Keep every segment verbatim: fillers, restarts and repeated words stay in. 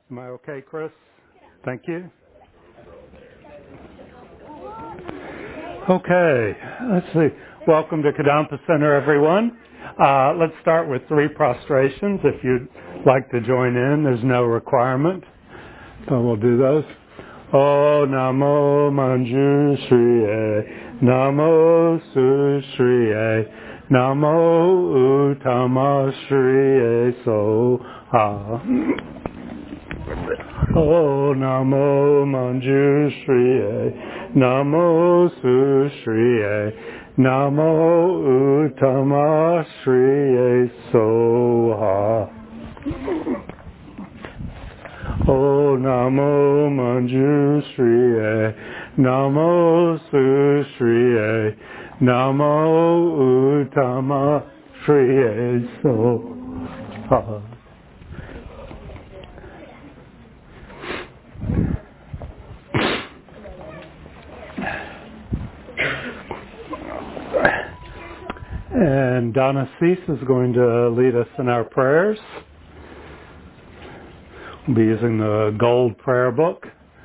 Am I okay, Chris? Thank you. Okay, let's see. Welcome to Kadampa Center, everyone. Uh, let's start with three prostrations. If you'd like to join in, there's no requirement, so we'll do those. Oh, Namo Manjushriye, Namo Sushriye, Namo Uttama Soha. Oh, Namo Manjushriye, Namo Sushriye, Namo Uttama Soha. Oh, Namo Manjushriye, Namo Sushriye, Namo Uttama Soha. And Donna Cease is going to lead us in our prayers. We'll be using the gold prayer book.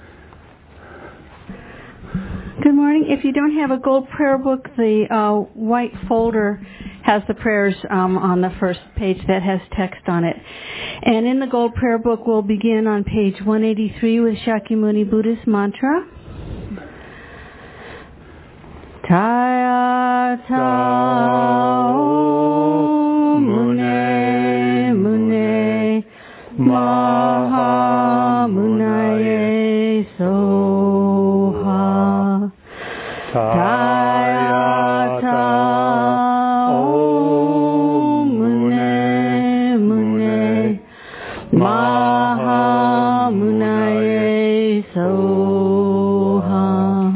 Good morning. If you don't have a gold prayer book, the uh, white folder has the prayers um, on the first page that has text on it. And in the gold prayer book, we'll begin on page one eighty-three with Shakyamuni Buddhist mantra. Taya Tao Mune Mune Maha Munaye Soha. Taya Tao Mune Mune Maha Munaye Soha.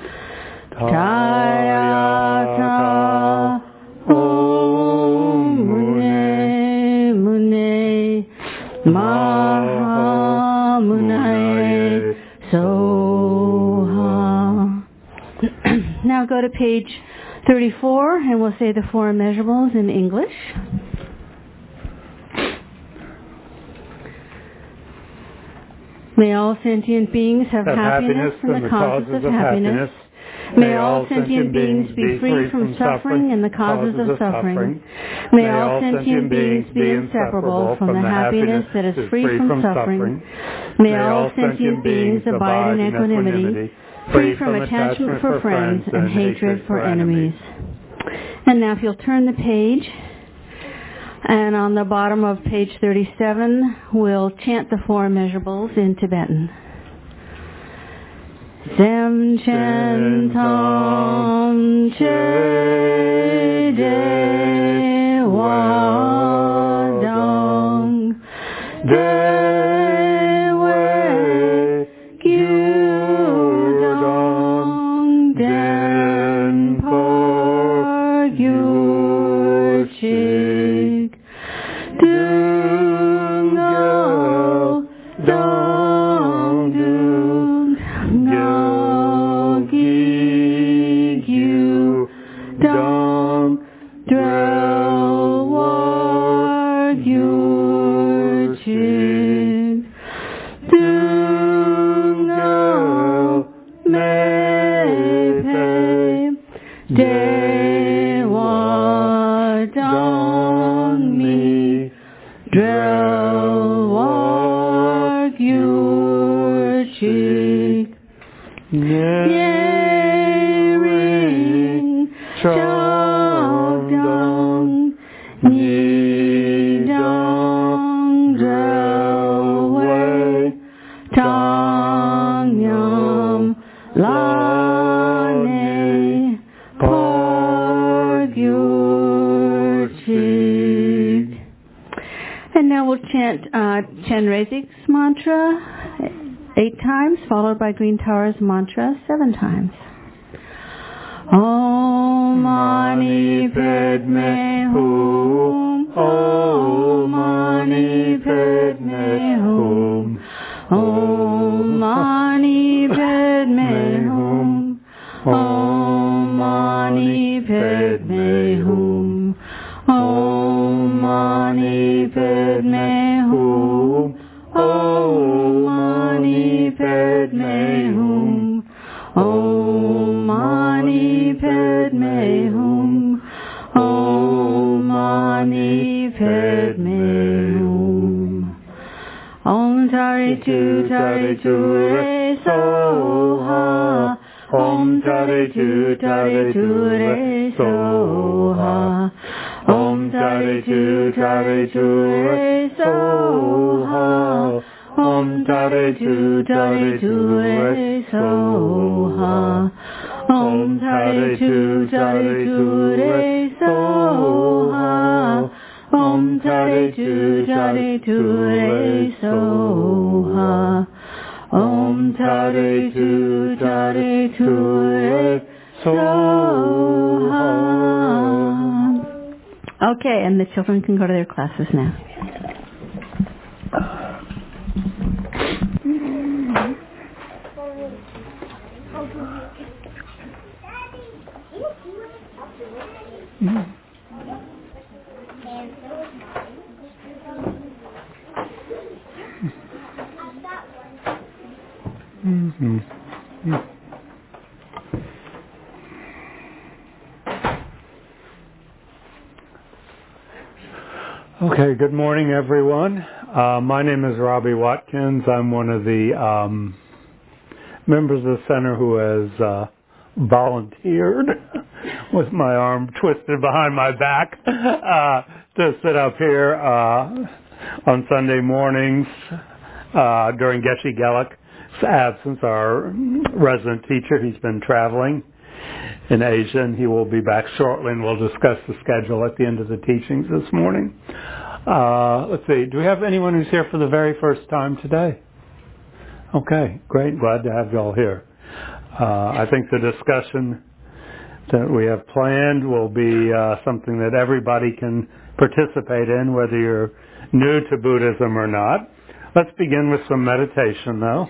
Taya Tao Mune Mune Maha Munaye Soha. Now go to page thirty-four and we'll say the four immeasurables in English. May all sentient beings have, have happiness, happiness and the causes of happiness. happiness. May all sentient beings be free from suffering and the causes of suffering. May all sentient beings be inseparable from the happiness that is free from suffering. May all sentient beings abide in equanimity, free from attachment for friends and hatred for enemies. And now if you'll turn the page, and on the bottom of page thirty-seven, we'll chant the four immeasurables in Tibetan. Sem chen tom che de wa dong de we gyu dong den par gyu chik dung go dong dung go gi gyu dong drel war gyu chik dung go me pe de wa dong mi drel war gyu chik Nye ring chok dong Ni dong drel wei Tong yam la ne par gyu chik. And now we'll chant uh, Chenrezig's mantra eight times, followed by Green Tower's mantra seven times. Om Mani Padme Hum, Om Mani Padme Hum, Om Mani Padme Hum, Om Mani Padme Hum, Om Mani Padme Hum, Om Om Tare Tu Tare Tu Re Soha. Om Tare Tu Tare Tu Re Soha. Om Tare Tu Tare Tu Re Soha. Om Tare Tu Tare Tu Re Soha. Om Tare Tu Tare Tu Re Soha. Om Tare Tu Tare Tu Re Soha. Om Tare Tu Tare Tu Re Soha. Okay, and the children can go to their classes now. Mm-hmm. Okay, good morning, everyone. Uh, my name is Robbie Watkins. I'm one of the um, members of the center who has uh, volunteered with my arm twisted behind my back uh, to sit up here uh, on Sunday mornings uh, during Geshe Gelik's absence, our resident teacher. He's been traveling in Asia, and he will be back shortly, and we'll discuss the schedule at the end of the teachings this morning. Uh, let's see, do we have anyone who's here for the very first time today? Okay, great, glad to have you all here. Uh, I think the discussion that we have planned will be uh, something that everybody can participate in, whether you're new to Buddhism or not. Let's begin with some meditation, though.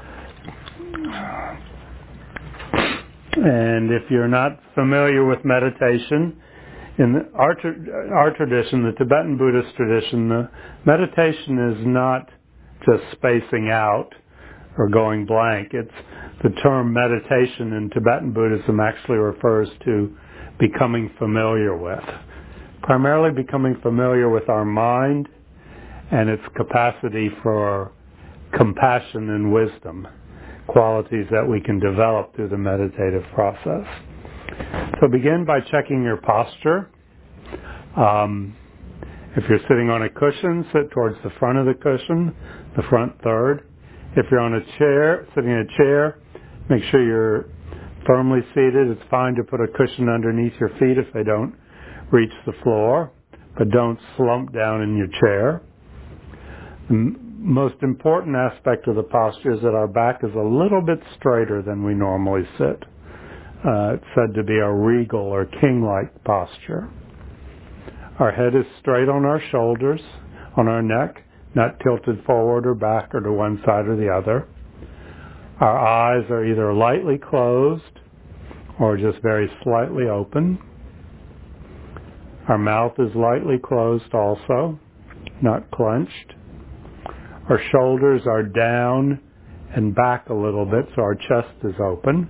And if you're not familiar with meditation, in our, our tradition, the Tibetan Buddhist tradition, the meditation is not just spacing out or going blank. It's the term meditation in Tibetan Buddhism actually refers to becoming familiar with, primarily becoming familiar with our mind and its capacity for compassion and wisdom, qualities that we can develop through the meditative process. So begin by checking your posture. Um, if you're sitting on a cushion, sit towards the front of the cushion, the front third. If you're on a chair, sitting in a chair, make sure you're firmly seated. It's fine to put a cushion underneath your feet if they don't reach the floor, but don't slump down in your chair. The most important aspect of the posture is that our back is a little bit straighter than we normally sit. Uh, it's said to be a regal or king-like posture. Our head is straight on our shoulders, on our neck, not tilted forward or back or to one side or the other. Our eyes are either lightly closed or just very slightly open. Our mouth is lightly closed also, not clenched. Our shoulders are down and back a little bit, so our chest is open.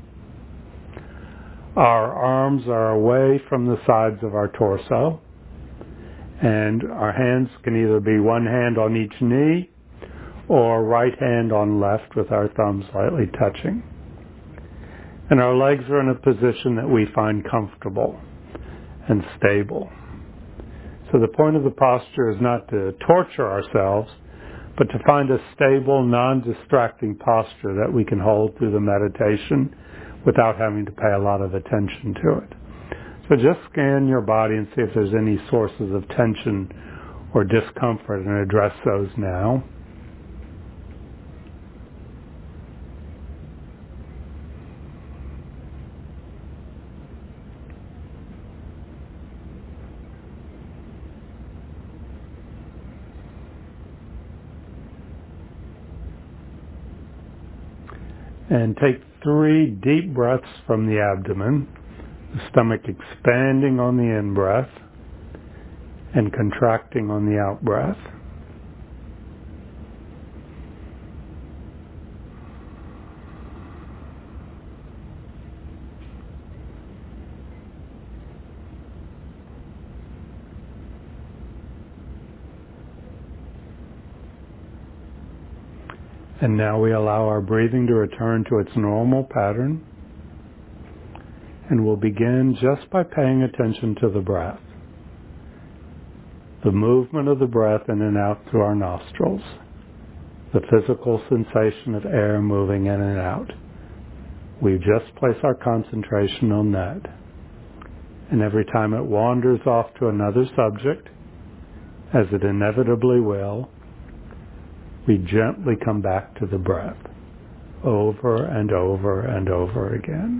Our arms are away from the sides of our torso, and our hands can either be one hand on each knee or right hand on left with our thumbs lightly touching. And our legs are in a position that we find comfortable and stable. So the point of the posture is not to torture ourselves, but to find a stable, non-distracting posture that we can hold through the meditation without having to pay a lot of attention to it. So just scan your body and see if there's any sources of tension or discomfort and address those now. And take three deep breaths from the abdomen, the stomach expanding on the in-breath and contracting on the out-breath. And now we allow our breathing to return to its normal pattern. And we'll begin just by paying attention to the breath. The movement of the breath in and out through our nostrils. The physical sensation of air moving in and out. We just place our concentration on that. And every time it wanders off to another subject, as it inevitably will, we gently come back to the breath, over and over and over again.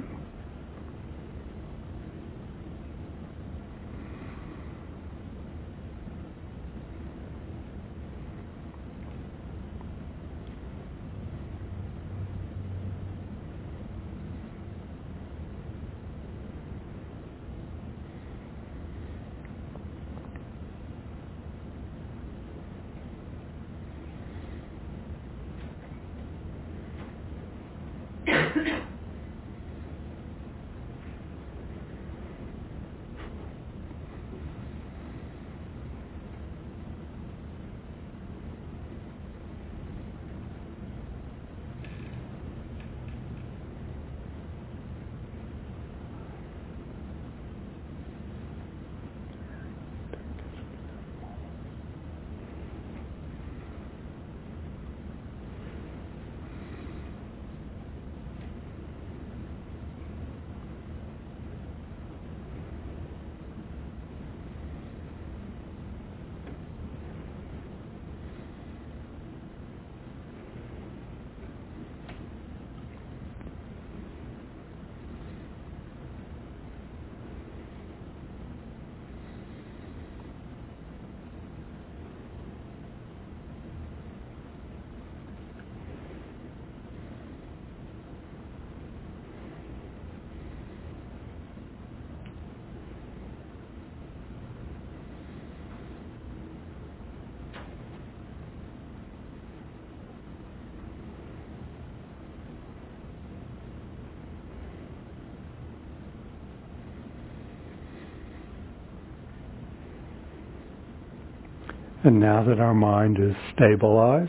And now that our mind is stabilized,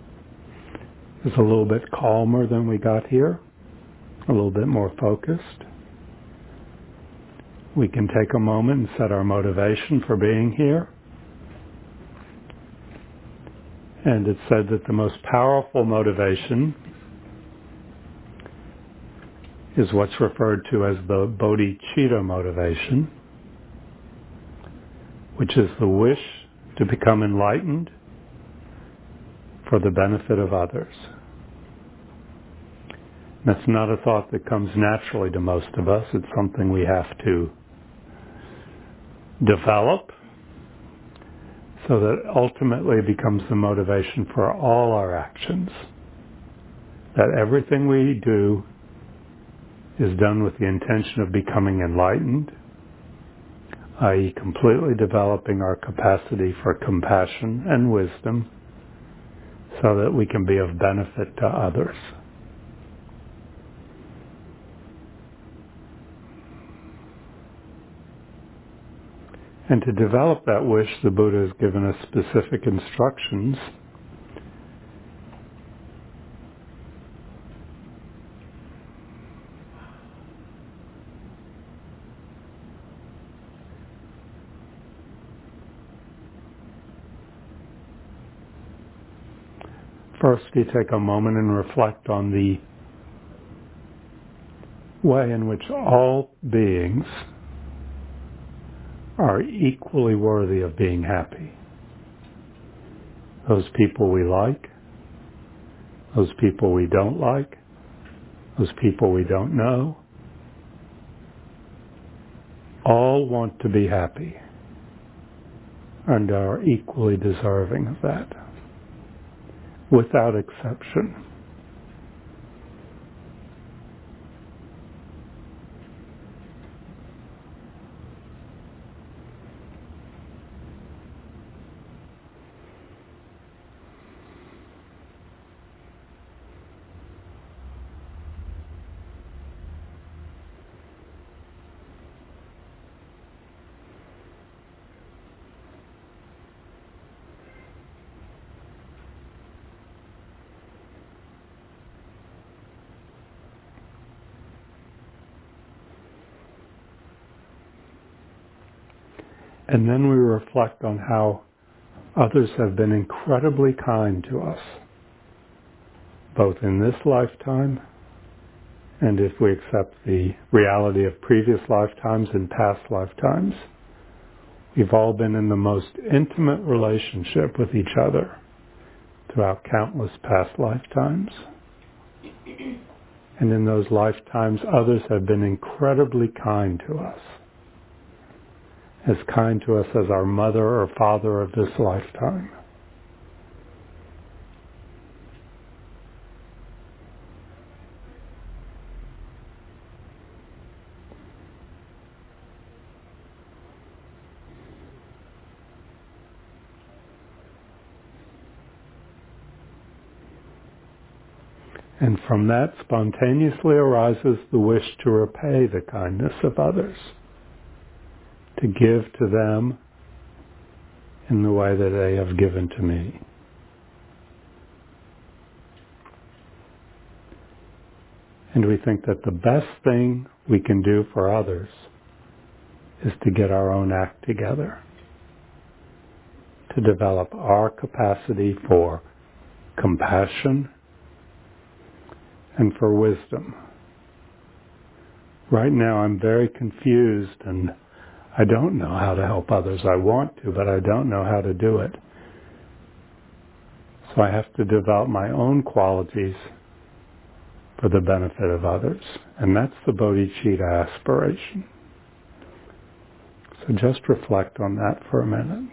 is a little bit calmer than we got here, a little bit more focused, we can take a moment and set our motivation for being here. And it's said that the most powerful motivation is what's referred to as the bodhicitta motivation, which is the wish to become enlightened for the benefit of others. That's not a thought that comes naturally to most of us. It's something we have to develop so that ultimately it becomes the motivation for all our actions. That everything we do is done with the intention of becoming enlightened, that is completely developing our capacity for compassion and wisdom so that we can be of benefit to others. And to develop that wish, the Buddha has given us specific instructions. First, you take a moment and reflect on the way in which all beings are equally worthy of being happy. Those people we like, those people we don't like, those people we don't know, all want to be happy and are equally deserving of that, without exception. And then we reflect on how others have been incredibly kind to us, both in this lifetime and, if we accept the reality of previous lifetimes and past lifetimes. We've all been in the most intimate relationship with each other throughout countless past lifetimes. And in those lifetimes, others have been incredibly kind to us. As kind to us as our mother or father of this lifetime. And from that spontaneously arises the wish to repay the kindness of others, to give to them in the way that they have given to me. And we think that the best thing we can do for others is to get our own act together, to develop our capacity for compassion and for wisdom. Right now I'm very confused and I don't know how to help others. I want to, but I don't know how to do it. So I have to develop my own qualities for the benefit of others. And that's the bodhicitta aspiration. So just reflect on that for a minute.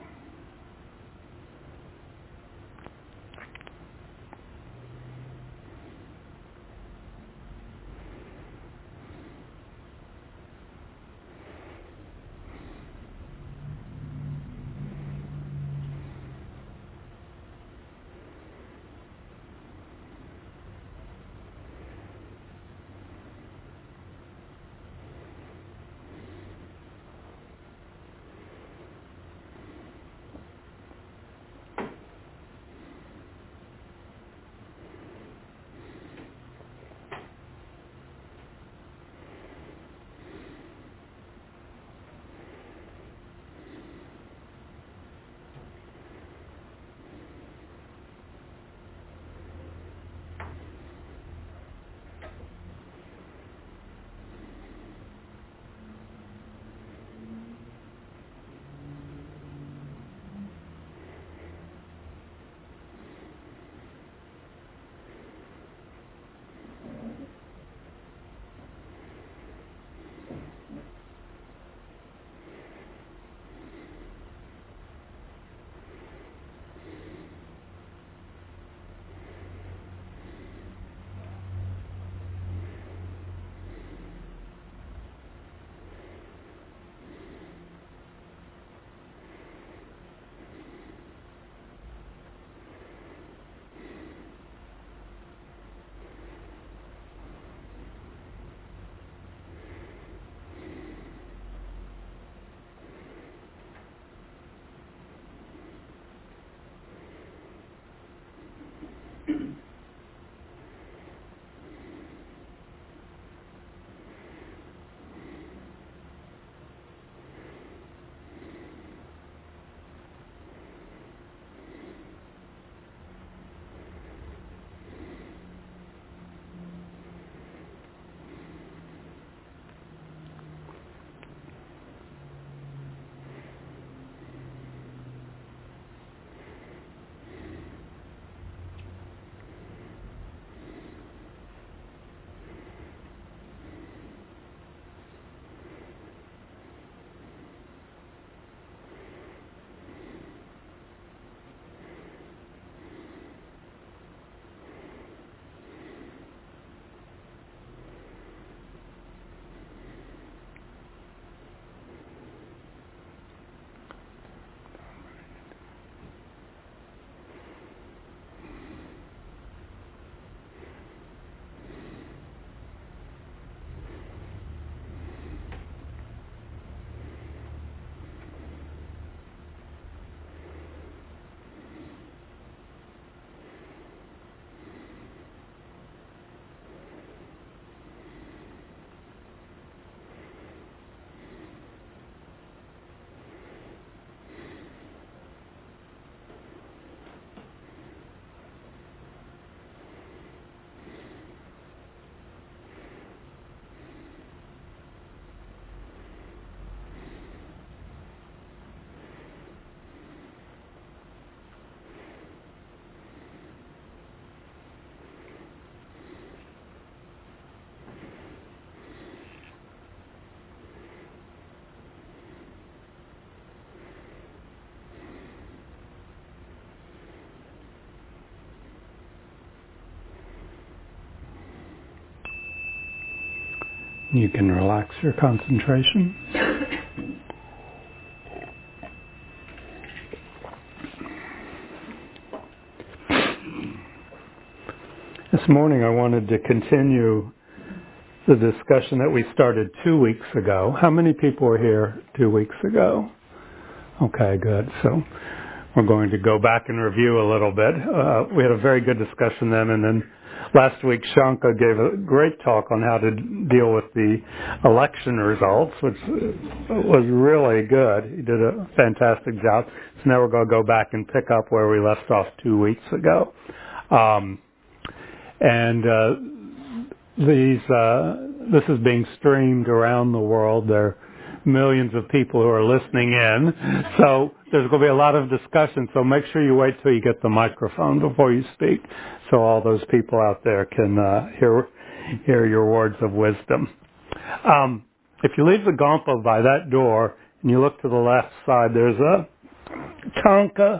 You can relax your concentration. This morning I wanted to continue the discussion that we started two weeks ago. How many people were here two weeks ago? Okay, good. So we're going to go back and review a little bit. Uh, we had a very good discussion then, and then last week Shanka gave a great talk on how to deal with the election results, which was really good. He did a fantastic job. So now we're going to go back and pick up where we left off two weeks ago. Um, and uh, these uh, this is being streamed around the world. There are millions of people who are listening in. So there's going to be a lot of discussion. So make sure you wait till you get the microphone before you speak, so all those people out there can uh, hear hear your words of wisdom. Um, if you leave the Gompa by that door and you look to the left side, there's a tanka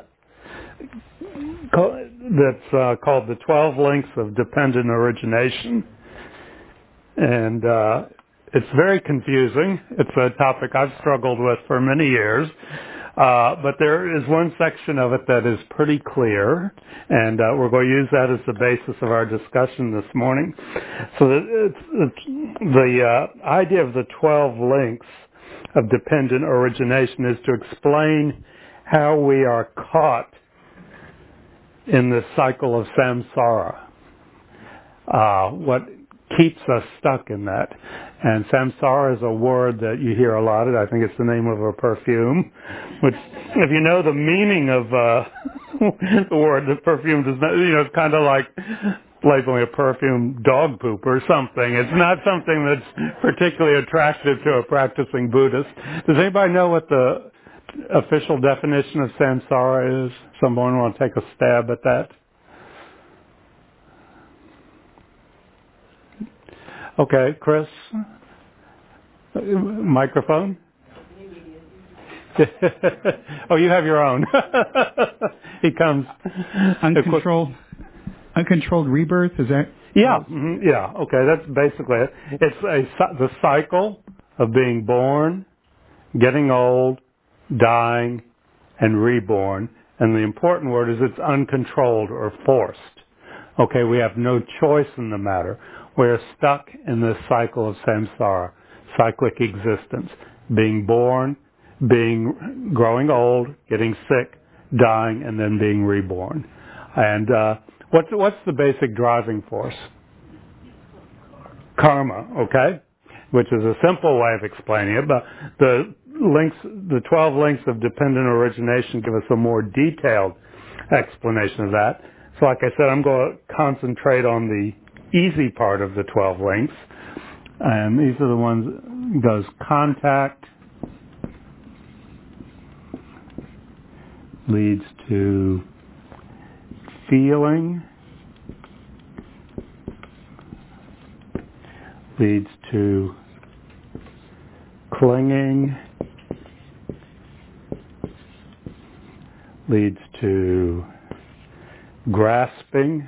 that's uh, called the twelve Links of Dependent Origination. And uh, it's very confusing. It's a topic I've struggled with for many years. Uh, but there is one section of it that is pretty clear, and uh, we're going to use that as the basis of our discussion this morning. So it's, it's, the uh, idea of the twelve links of dependent origination is to explain how we are caught in this cycle of samsara, uh, what keeps us stuck in that. And samsara is a word that you hear a lot. I think it's the name of a perfume, which, if you know the meaning of uh, the word, the perfume does not, you know, it's kind of like labeling a perfume dog poop or something. It's not something that's particularly attractive to a practicing Buddhist. Does anybody know what the official definition of samsara is? Someone want to take a stab at that? Okay, Chris? Microphone? Oh, you have your own. He comes. Uncontrolled, uncontrolled rebirth, is that? Yeah, mm-hmm, yeah, okay, that's basically it. It's a, the cycle of being born, getting old, dying, and reborn. And the important word is it's uncontrolled or forced. Okay, we have no choice in the matter. We're stuck in this cycle of samsara, cyclic existence, being born, being growing old, getting sick, dying, and then being reborn. And uh, what's what's the basic driving force? Karma, okay, which is a simple way of explaining it. But the links, the twelve links of dependent origination, give us a more detailed explanation of that. So, like I said, I'm going to concentrate on the easy part of the twelve links, and these are the ones that goes contact, leads to feeling, leads to clinging, leads to grasping,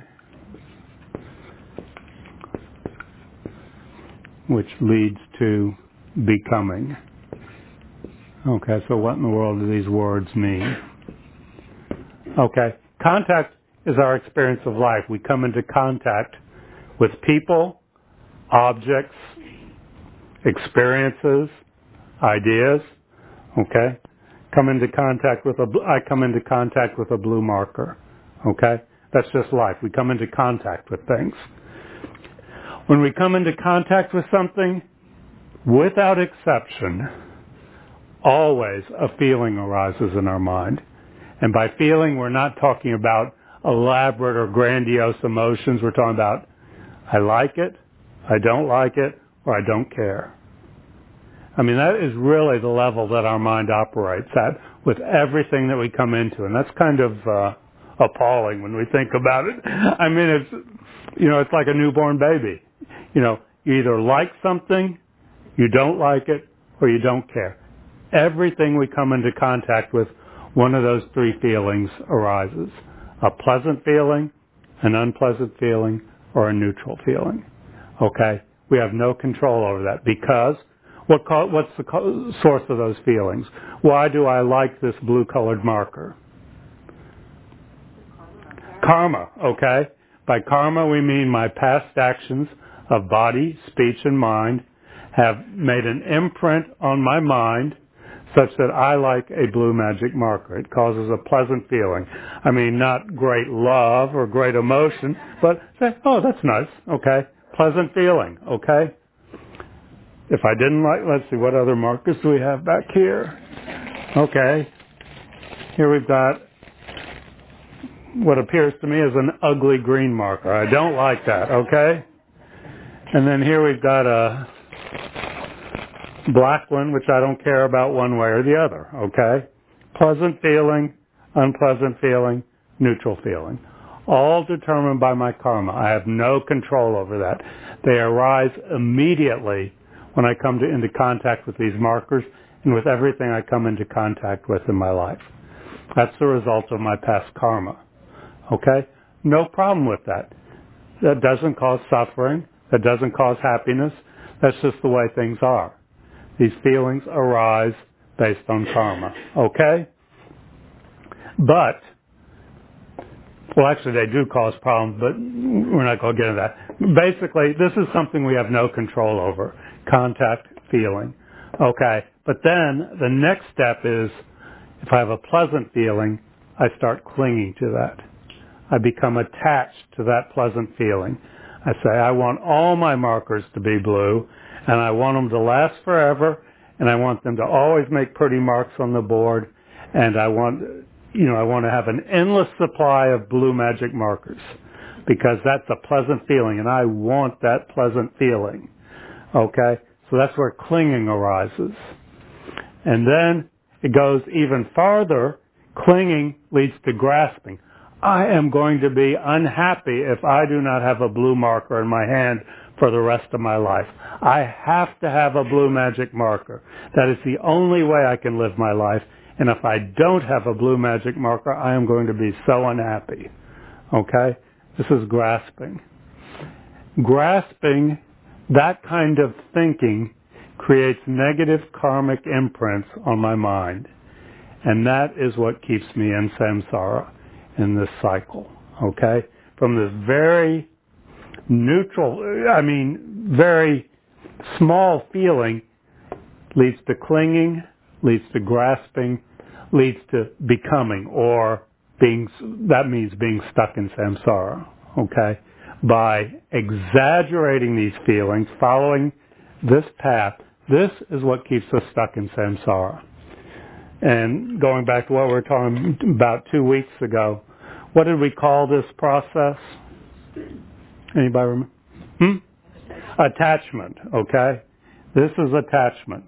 which leads to becoming. Okay, so what in the world do these words mean? Okay, contact is our experience of life. We come into contact with people, objects, experiences, ideas. Okay, come into contact with a. I come into contact with a blue marker. Okay, that's just life. We come into contact with things. When we come into contact with something, without exception, always a feeling arises in our mind. And by feeling, we're not talking about elaborate or grandiose emotions. We're talking about, I like it, I don't like it, or I don't care. I mean, that is really the level that our mind operates at with everything that we come into. And that's kind of uh, appalling when we think about it. I mean, it's, you know, it's like a newborn baby. You know, you either like something, you don't like it, or you don't care. Everything we come into contact with, one of those three feelings arises. A pleasant feeling, an unpleasant feeling, or a neutral feeling. Okay? We have no control over that because what what's the source of those feelings? Why do I like this blue-colored marker? Karma, okay? By karma, we mean my past actions of body, speech, and mind have made an imprint on my mind such that I like a blue magic marker. It causes a pleasant feeling. I mean, not great love or great emotion, but say, oh, that's nice, okay? Pleasant feeling, okay? If I didn't like, let's see, what other markers do we have back here? Okay. Here we've got what appears to me as an ugly green marker. I don't like that, okay? And then here we've got a black one, which I don't care about one way or the other, okay? Pleasant feeling, unpleasant feeling, neutral feeling. All determined by my karma. I have no control over that. They arise immediately when I come to, into contact with these markers and with everything I come into contact with in my life. That's the result of my past karma. Okay? No problem with that. That doesn't cause suffering. That doesn't cause happiness. That's just the way things are. These feelings arise based on karma. Okay? But, well, actually they do cause problems, but we're not going to get into that. Basically, this is something we have no control over. Contact, feeling. Okay? But then the next step is, if I have a pleasant feeling, I start clinging to that. I become attached to that pleasant feeling. I say, I want all my markers to be blue, and I want them to last forever, and I want them to always make pretty marks on the board, and I want, you know, I want to have an endless supply of blue magic markers, because that's a pleasant feeling, and I want that pleasant feeling. Okay? So that's where clinging arises. And then it goes even farther. Clinging leads to grasping. I am going to be unhappy if I do not have a blue marker in my hand for the rest of my life. I have to have a blue magic marker. That is the only way I can live my life. And if I don't have a blue magic marker, I am going to be so unhappy. Okay? This is grasping. Grasping, that kind of thinking, creates negative karmic imprints on my mind. And that is what keeps me in samsara, in this cycle, okay? From this very neutral, I mean, very small feeling leads to clinging, leads to grasping, leads to becoming, or being, that means being stuck in samsara, okay? By exaggerating these feelings, following this path, this is what keeps us stuck in samsara. And going back to what we were talking about two weeks ago, what did we call this process? Anybody remember? Hmm? Attachment, okay? This is attachment.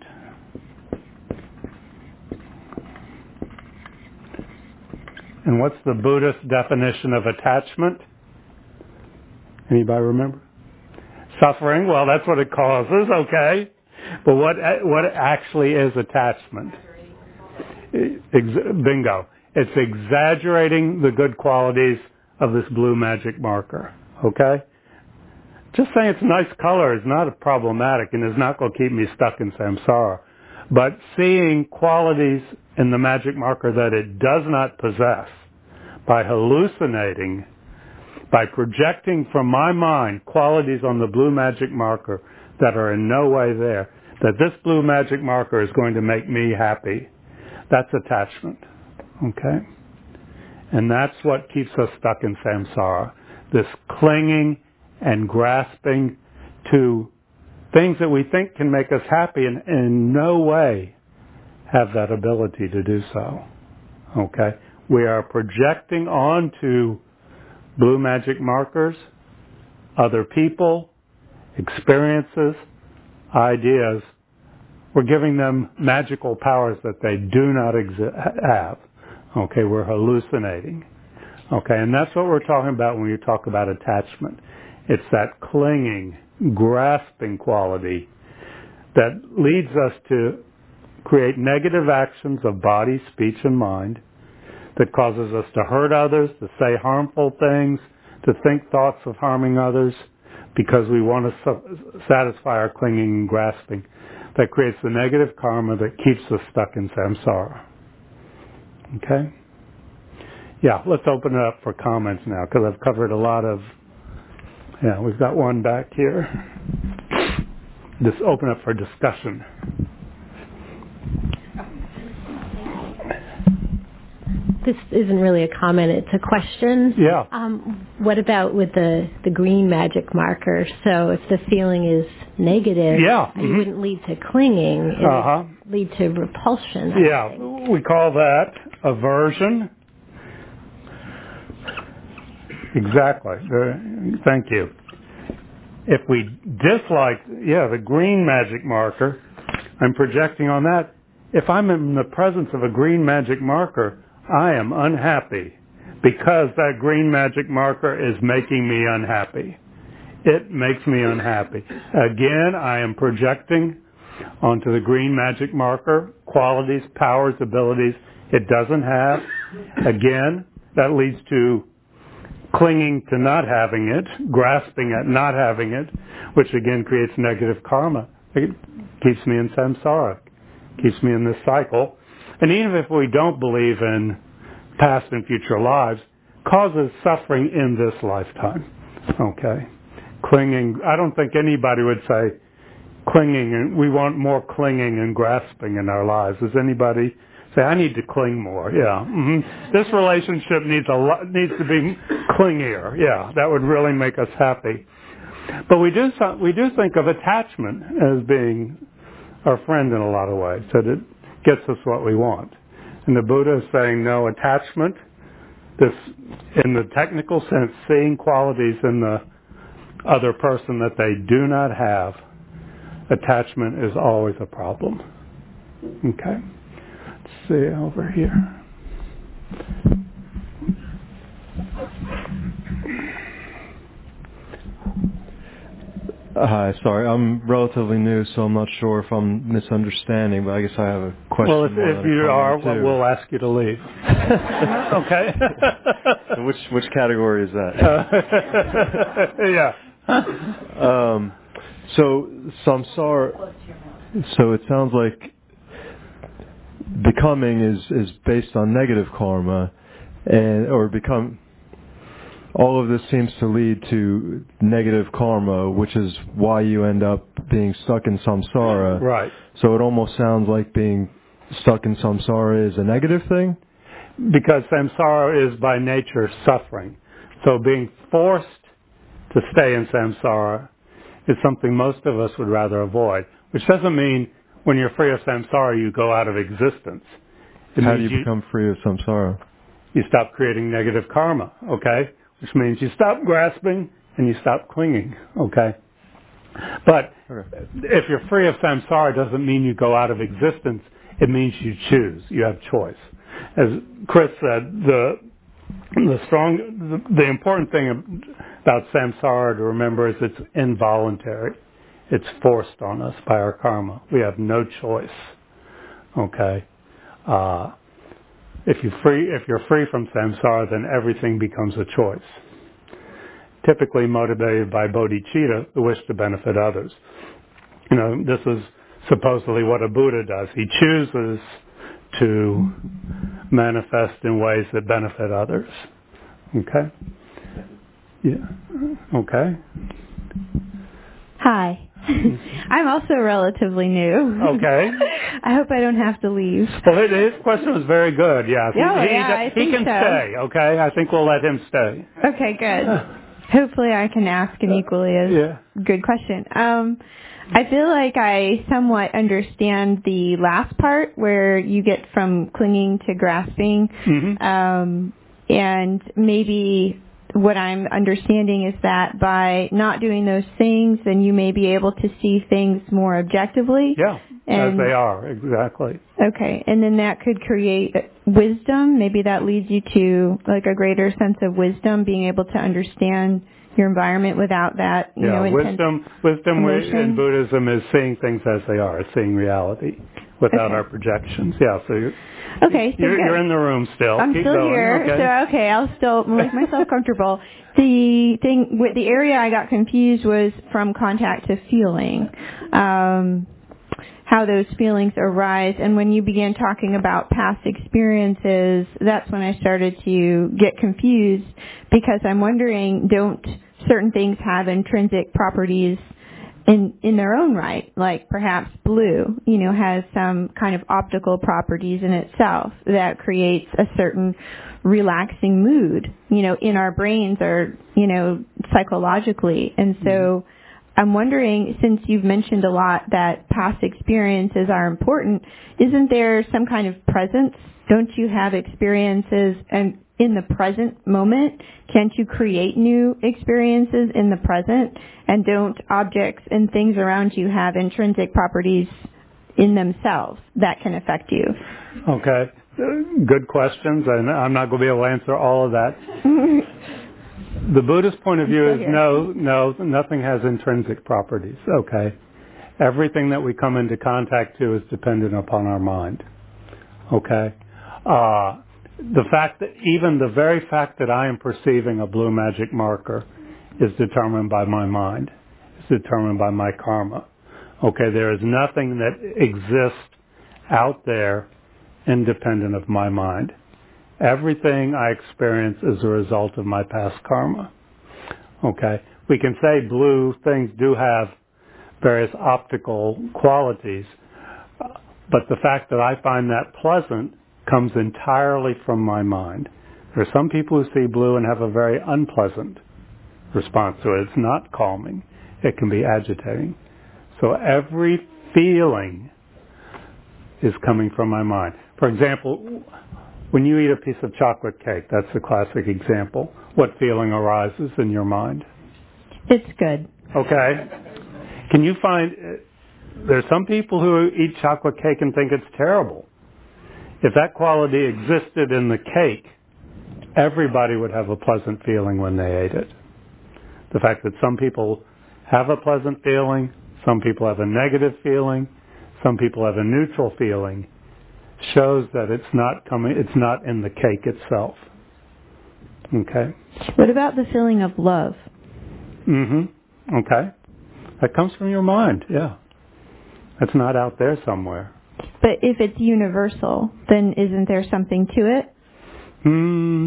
And what's the Buddhist definition of attachment? Anybody remember? Suffering, well, that's what it causes, okay? But what what actually is attachment? Bingo. It's exaggerating the good qualities of this blue magic marker, okay? Just saying it's a nice color is not problematic and is not going to keep me stuck in samsara. But seeing qualities in the magic marker that it does not possess, by hallucinating, by projecting from my mind qualities on the blue magic marker that are in no way there, that this blue magic marker is going to make me happy, that's attachment, okay? And that's what keeps us stuck in samsara, this clinging and grasping to things that we think can make us happy and in no way have that ability to do so, okay? We are projecting onto blue magic markers other people, experiences, ideas. We're giving them magical powers that they do not exi- have. Okay, we're hallucinating. Okay, and that's what we're talking about when you talk about attachment. It's that clinging, grasping quality that leads us to create negative actions of body, speech, and mind, that causes us to hurt others, to say harmful things, to think thoughts of harming others, because we want to su- satisfy our clinging and grasping. That creates the negative karma that keeps us stuck in samsara. Okay? Yeah, let's open it up for comments now, because I've covered a lot of, yeah, we've got one back here. Just open up for discussion. This isn't really a comment, it's a question. Yeah. Um, what about with the, the green magic marker? So if the feeling is negative, yeah. it mm-hmm. wouldn't lead to clinging, it uh-huh. would lead to repulsion. I yeah, think. We call that aversion. Exactly. Uh, thank you. If we dislike, yeah, the green magic marker, I'm projecting on that. If I'm in the presence of a green magic marker, I am unhappy because that green magic marker is making me unhappy. It makes me unhappy. Again, I am projecting onto the green magic marker qualities, powers, abilities it doesn't have. Again, that leads to clinging to not having it, grasping at not having it, which again creates negative karma. It keeps me in samsara, keeps me in this cycle. And even if we don't believe in past and future lives, causes suffering in this lifetime. Okay? Clinging, I don't think anybody would say clinging, and we want more clinging and grasping in our lives. Does anybody say, I need to cling more? Yeah. Mm-hmm. This relationship needs a lot, needs to be clingier. Yeah, that would really make us happy. But we do, we do think of attachment as being our friend in a lot of ways, that it gets us what we want. And the Buddha is saying, no, attachment, this, in the technical sense, seeing qualities in the other person that they do not have, attachment is always a problem. Okay? Let's see over here. Hi, sorry, I'm relatively new, so I'm not sure if I'm misunderstanding, but I guess I have a question. Well, if, if you are, well, we'll ask you to leave. Okay? So which which category is that? Uh, yeah. Um, so, samsara, so it sounds like becoming is, is based on negative karma, and or become... all of this seems to lead to negative karma, which is why you end up being stuck in samsara. Right. So it almost sounds like being stuck in samsara is a negative thing? Because samsara is by nature suffering. So being forced to stay in samsara is something most of us would rather avoid. Which doesn't mean when you're free of samsara you go out of existence. It How do you, you become free of samsara? You stop creating negative karma, okay? Which means you stop grasping and you stop clinging, okay? But okay. If you're free of samsara, it doesn't mean you go out of existence. It means you choose. You have choice. As Chris said, the the strong, the, the important thing about samsara to remember is it's involuntary. It's forced on us by our karma. We have no choice, okay? Uh, If you free, if you're free from samsara, then everything becomes a choice. Typically motivated by bodhicitta, the wish to benefit others. You know, this is supposedly what a Buddha does. He chooses to manifest in ways that benefit others. Okay? Yeah. Okay. Hi. I'm also relatively new. Okay. I hope I don't have to leave. Well, his question was very good. Yeah. Oh, he, yeah, he, I he think can so. stay. Okay. I think we'll let him stay. Okay, good. Hopefully, I can ask an equally as yeah. good question. Um, I feel like I somewhat understand the last part where you get from clinging to grasping, mm-hmm. um, and maybe what I'm understanding is that by not doing those things, then you may be able to see things more objectively. Yeah, and, as they are, exactly. Okay, and then that could create wisdom. Maybe that leads you to like a greater sense of wisdom, being able to understand your environment without that, you yeah, know, intense wisdom. Wisdom emotion. in Buddhism is seeing things as they are, seeing reality. without okay. our projections. Yeah, so you're, okay, so you're, you're in the room still. I'm Keep still going. here, okay. so okay, I'll still make myself comfortable. The thing, with the area I got confused was from contact to feeling, um, how those feelings arise. And when you began talking about past experiences, that's when I started to get confused, because I'm wondering, don't certain things have intrinsic properties in in their own right? Like perhaps blue, you know, has some kind of optical properties in itself that creates a certain relaxing mood, you know, in our brains or, you know, psychologically. And so mm-hmm. I'm wondering, since you've mentioned a lot that past experiences are important, isn't there some kind of presence? Don't you have experiences and in the present moment? Can't you create new experiences in the present? And don't objects and things around you have intrinsic properties in themselves that can affect you? Okay. Good questions, and I'm not going to be able to answer all of that. The Buddhist point of view is no, no, nothing has intrinsic properties. Okay. Everything that we come into contact to is dependent upon our mind. Okay. Uh, the fact that even the very fact that I am perceiving a blue magic marker is determined by my mind. It's determined by my karma. Okay. There is nothing that exists out there independent of my mind. Everything I experience is a result of my past karma. Okay? We can say blue things do have various optical qualities, but the fact that I find that pleasant comes entirely from my mind. There are some people who see blue and have a very unpleasant response to it. It's not calming. It can be agitating. So every feeling is coming from my mind. For example, when you eat a piece of chocolate cake, that's a classic example. What feeling arises in your mind? It's good. Okay. Can you find, there's some people who eat chocolate cake and think it's terrible. If that quality existed in the cake, everybody would have a pleasant feeling when they ate it. The fact that some people have a pleasant feeling, some people have a negative feeling, some people have a neutral feeling, shows that it's not coming, it's not in the cake itself. Okay? What about the feeling of love? Mm-hmm. Okay. That comes from your mind, yeah. It's not out there somewhere. But if it's universal, then isn't there something to it? Hmm.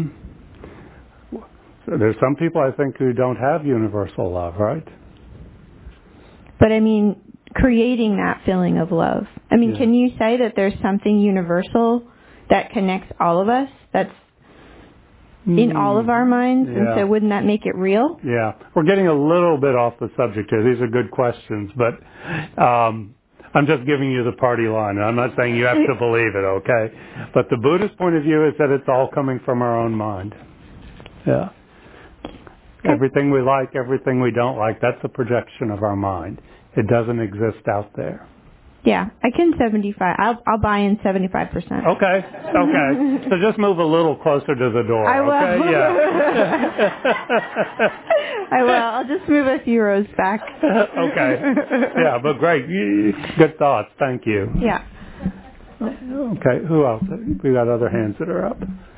So there's some people, I think, who don't have universal love, right? But I mean, creating that feeling of love. I mean, yeah. Can you say that there's something universal that connects all of us, that's mm. in all of our minds? Yeah. And so wouldn't that make it real? Yeah. We're getting a little bit off the subject here. These are good questions, but um, I'm just giving you the party line. I'm not saying you have to believe it, okay? But the Buddhist point of view is that it's all coming from our own mind. Yeah. Okay. Everything we like, everything we don't like, that's a projection of our mind. It doesn't exist out there. Yeah, I can seventy-five. I'll I'll buy in seventy-five percent. Okay, okay. So just move a little closer to the door. I will. Okay, yeah. I will. I'll just move a few rows back. Okay. Yeah, but great. Good thoughts. Thank you. Yeah. Okay. Who else? We got other hands that are up.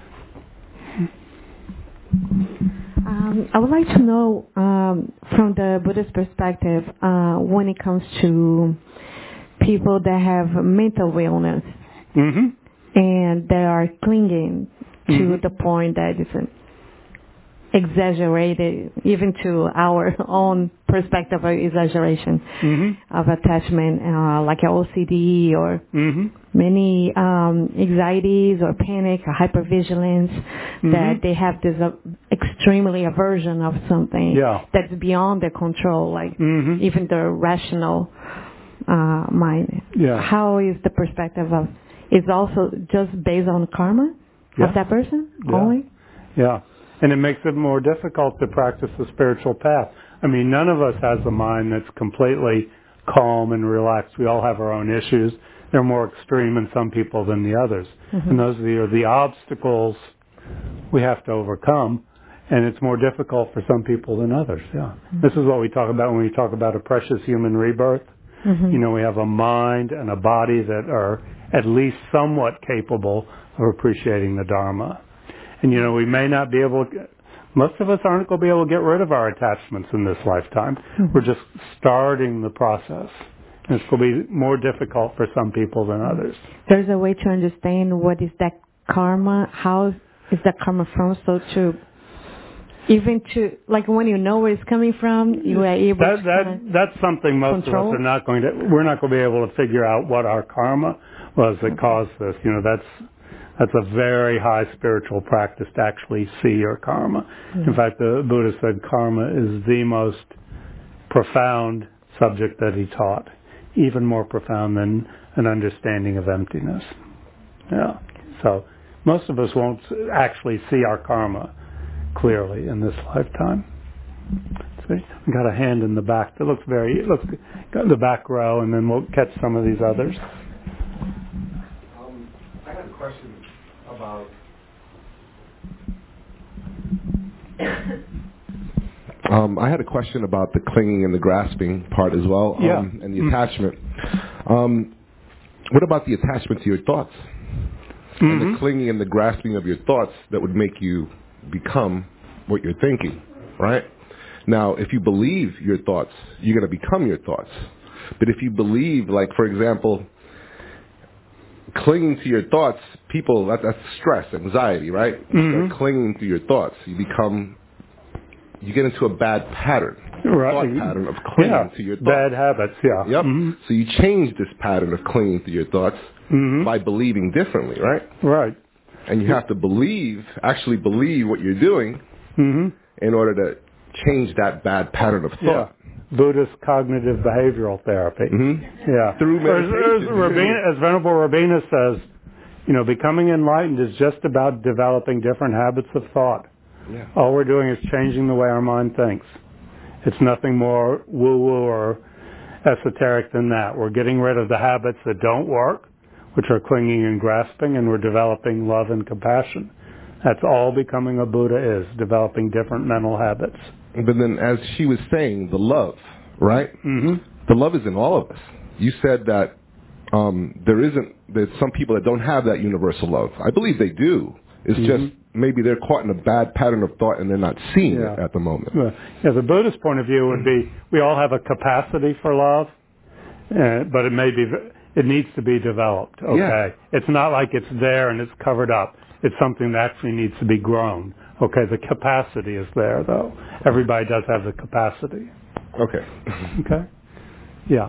Um, I would like to know, um, from the Buddhist perspective, uh, when it comes to people that have mental illness mm-hmm. and they are clinging to mm-hmm. the point that it's exaggerated, even to our own perspective of exaggeration mm-hmm. of attachment, uh, like O C D or mm-hmm. many um, anxieties or panic or hypervigilance, mm-hmm. that they have this uh, extremely aversion of something yeah. that's beyond their control, like mm-hmm. even the rational uh, mind. Yeah. How is the perspective of, is also just based on karma yeah. of that person yeah. only? Yeah. And it makes it more difficult to practice the spiritual path. I mean, none of us has a mind that's completely calm and relaxed. We all have our own issues. They're more extreme in some people than the others. Mm-hmm. And those are the, are the obstacles we have to overcome. And it's more difficult for some people than others, yeah. Mm-hmm. This is what we talk about when we talk about a precious human rebirth. Mm-hmm. You know, we have a mind and a body that are at least somewhat capable of appreciating the Dharma. And, you know, we may not be able to, most of us aren't going to be able to get rid of our attachments in this lifetime. Mm-hmm. We're just starting the process. And it's going to be more difficult for some people than others. There's a way to understand what is that karma, how is that karma from, so to, even to, like when you know where it's coming from, you are able that, to that, That's something most control? of us are not going to, we're not going to be able to figure out what our karma was that caused this. You know, that's, that's a very high spiritual practice to actually see your karma. Mm-hmm. In fact, the Buddha said karma is the most profound subject that he taught, even more profound than an understanding of emptiness. Yeah. So most of us won't actually see our karma clearly in this lifetime. See, we got a hand in the back that looks very, it looks, got in the back row, and then we'll catch some of these others. Um, I had a question about um, I had a question about the clinging and the grasping part as well, um, yeah. and the attachment. Um, what about the attachment to your thoughts? Mm-hmm. And the clinging and the grasping of your thoughts that would make you become what you're thinking, right? Now, if you believe your thoughts, you're going to become your thoughts. But if you believe, like, for example, clinging to your thoughts, people, that, that's stress, anxiety, right? You mm-hmm. start clinging to your thoughts. You become, you get into a bad pattern, right. thought pattern of clinging yeah. to your thoughts. Bad habits, yeah. Yep. Mm-hmm. So you change this pattern of clinging to your thoughts mm-hmm. by believing differently, right? Right. And you have to believe, actually believe what you're doing mm-hmm. in order to change that bad pattern of thought. Yeah. Buddhist cognitive behavioral therapy. Mm-hmm. Yeah. Through meditation. As, as, Rabina, as Venerable Rabina says, you know, becoming enlightened is just about developing different habits of thought. Yeah. All we're doing is changing the way our mind thinks. It's nothing more woo-woo or esoteric than that. We're getting rid of the habits that don't work, which are clinging and grasping, and we're developing love and compassion. That's all becoming a Buddha is, developing different mental habits. But then, as she was saying, the love, right? Mm-hmm. The love is in all of us. You said that um, there isn't, there's some people that don't have that universal love. I believe they do. It's mm-hmm. just maybe they're caught in a bad pattern of thought and they're not seeing yeah. it at the moment. Well, yeah, the Buddhist point of view would be we all have a capacity for love, uh, but it may be, it needs to be developed. Okay, yeah. It's not like it's there and it's covered up. It's something that actually needs to be grown. Okay, the capacity is there, though. Everybody does have the capacity. Okay. Okay? Yeah.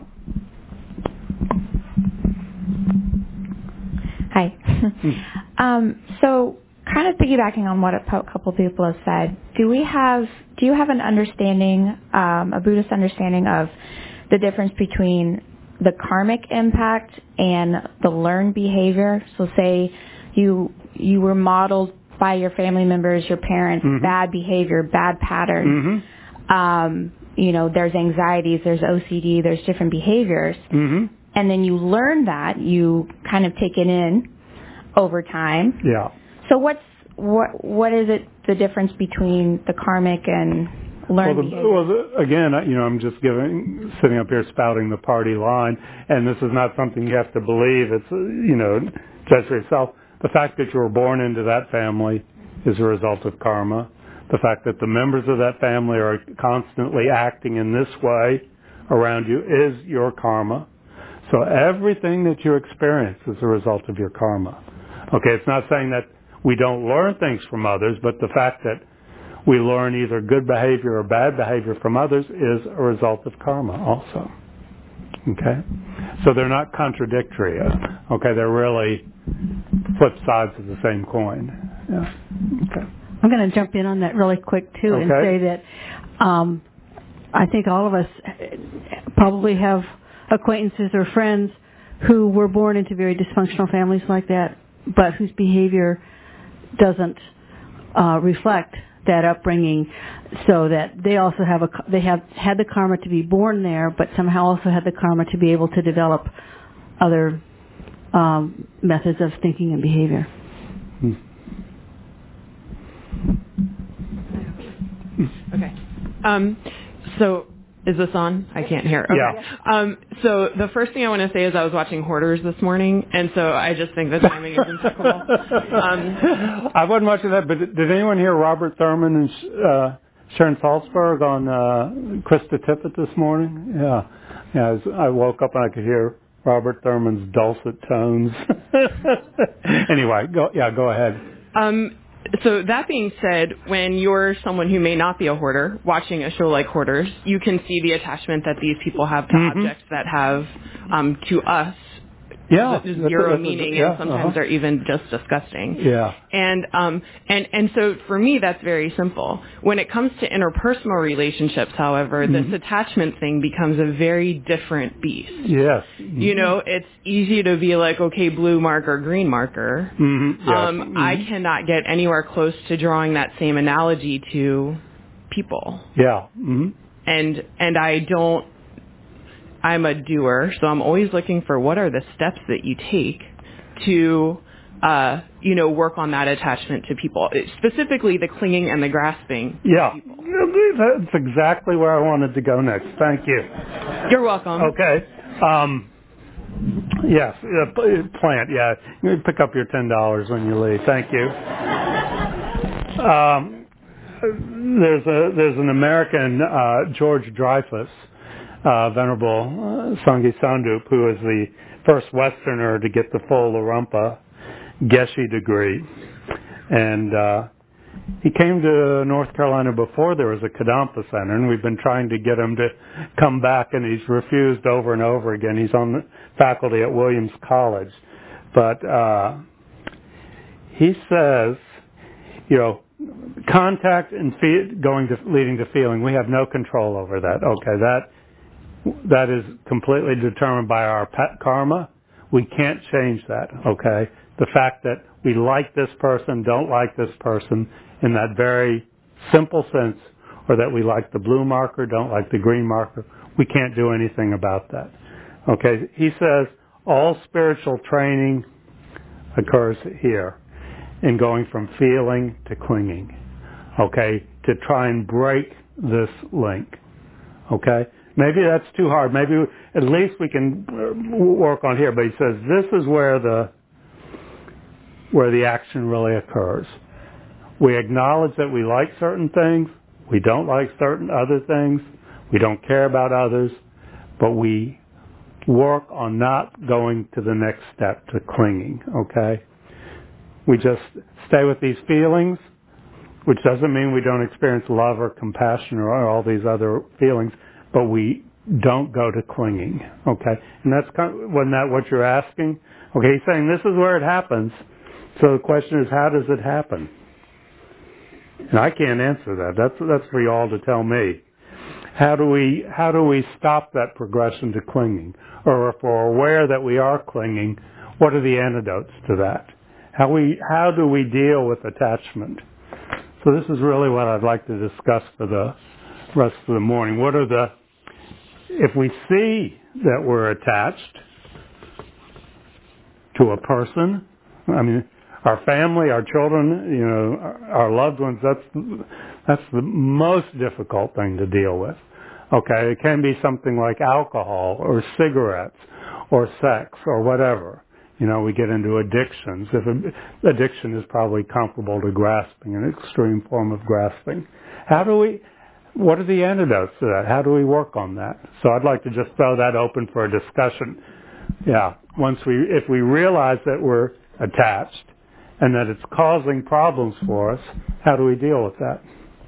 Hi. um, so, kind of piggybacking on what a couple people have said, do we have, do you have an understanding, um, a Buddhist understanding of the difference between the karmic impact and the learned behavior? So, say you you were modeled by your family members, your parents, mm-hmm. bad behavior, bad patterns. Mm-hmm. Um, you know, there's anxieties, there's O C D, there's different behaviors. Mm-hmm. And then you learn that, you kind of take it in over time. Yeah. So what's what what is it, the difference between the karmic and learned well, the, behavior? well the, again, you know, I'm just giving, sitting up here spouting the party line, and this is not something you have to believe. It's, you know, judge for yourself. The fact that you were born into that family is a result of karma. The fact that the members of that family are constantly acting in this way around you is your karma. So everything that you experience is a result of your karma. Okay, it's not saying that we don't learn things from others, but the fact that we learn either good behavior or bad behavior from others is a result of karma also. Okay? So they're not contradictory. Okay, they're really flip sides of the same coin. Yeah. Okay. I'm going to jump in on that really quick, too, okay. and say that um, I think all of us probably have acquaintances or friends who were born into very dysfunctional families like that, but whose behavior doesn't uh, reflect that upbringing, so that they also have a they have had the karma to be born there, but somehow also had the karma to be able to develop other um, methods of thinking and behavior. Hmm. Okay. Um, so Is this on? I can't hear. Okay. Yeah. Um, so the first thing I want to say is I was watching Hoarders this morning, and so I just think the timing is impeccable. Um, I wasn't watching that, but did anyone hear Robert Thurman and uh, Sharon Salzberg on uh, Krista Tippett this morning? Yeah. Yeah. As I woke up and I could hear Robert Thurman's dulcet tones. Anyway, go, yeah, go ahead. Um, So that being said, when you're someone who may not be a hoarder, watching a show like Hoarders, you can see the attachment that these people have to mm-hmm. objects that have, um, to us, yeah, zero that's, meaning, yeah, and sometimes uh-huh. they're even just disgusting. Yeah. And um, and and so for me, that's very simple. When it comes to interpersonal relationships, however, mm-hmm. this attachment thing becomes a very different beast. Yes. Mm-hmm. You know, it's easy to be like, okay, blue marker, green marker. Mm-hmm. Yes. Um, mm-hmm. I cannot get anywhere close to drawing that same analogy to people. Yeah. Mm-hmm. And and I don't. I'm a doer, so I'm always looking for what are the steps that you take to, uh, you know, work on that attachment to people, specifically the clinging and the grasping. Yeah, to people. That's exactly where I wanted to go next. Thank you. You're welcome. Okay. Um, yes, uh, plant. Yeah, you pick up your ten dollars when you leave. Thank you. Um, there's a there's an American uh, George Dreyfus. Uh, Venerable uh, Sangye Sandup, who is the first Westerner to get the full Larumpa Geshe degree. And uh, he came to North Carolina before there was a Kadampa Center, and we've been trying to get him to come back, and he's refused over and over again. He's on the faculty at Williams College. But uh, he says, you know, contact and fe- going to leading to feeling, we have no control over that. Okay, that That is completely determined by our pet karma. We can't change that, okay? The fact that we like this person, don't like this person in that very simple sense, or that we like the blue marker, don't like the green marker, we can't do anything about that. Okay, he says all spiritual training occurs here in going from feeling to clinging, okay, to try and break this link, okay? Maybe that's too hard. Maybe at least we can work on here. But he says this is where the where the action really occurs. We acknowledge that we like certain things. We don't like certain other things. We don't care about others. But we work on not going to the next step, to clinging, okay? We just stay with these feelings, which doesn't mean we don't experience love or compassion or all these other feelings. But we don't go to clinging, okay? And that's kind of, wasn't that what you're asking? Okay, he's saying this is where it happens. So the question is, how does it happen? And I can't answer that. That's that's for you all to tell me. How do we how do we stop that progression to clinging? Or if we're aware that we are clinging, what are the antidotes to that? How we how do we deal with attachment? So this is really what I'd like to discuss for the rest of the morning. What are the, if we see that we're attached to a person, I mean, our family, our children, you know, our loved ones, that's, that's the most difficult thing to deal with. Okay, it can be something like alcohol or cigarettes or sex or whatever. You know, we get into addictions. If a, addiction is probably comparable to grasping, an extreme form of grasping. How do we, What are the antidotes to that? How do we work on that? So I'd like to just throw that open for a discussion. Yeah, once we, if we realize that we're attached and that it's causing problems for us, how do we deal with that?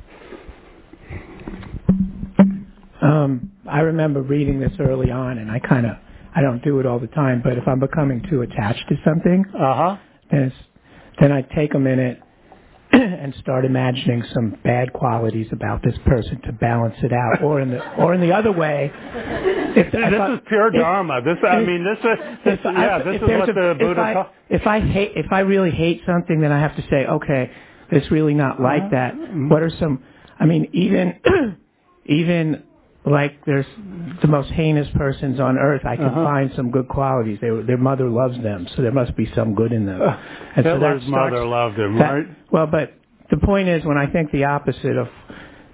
Um, I remember reading this early on, and I kind of, I don't do it all the time, but if I'm becoming too attached to something, uh-huh. then, it's, then I take a minute and start imagining some bad qualities about this person to balance it out, or in the or in the other way. If, this if I, is pure if, Dharma. This, I mean, this is this, if, yeah, if, this if is what a, the Buddha. If I, ta- if I hate, if I really hate something, then I have to say, okay, it's really not like uh-huh. that. Mm-hmm. What are some? I mean, even even like there's the most heinous persons on earth, I can uh-huh. find some good qualities. They, their mother loves them, so there must be some good in them. Uh, and Hitler's so that starts, mother loved him, that, right? Well, but the point is, when I think the opposite of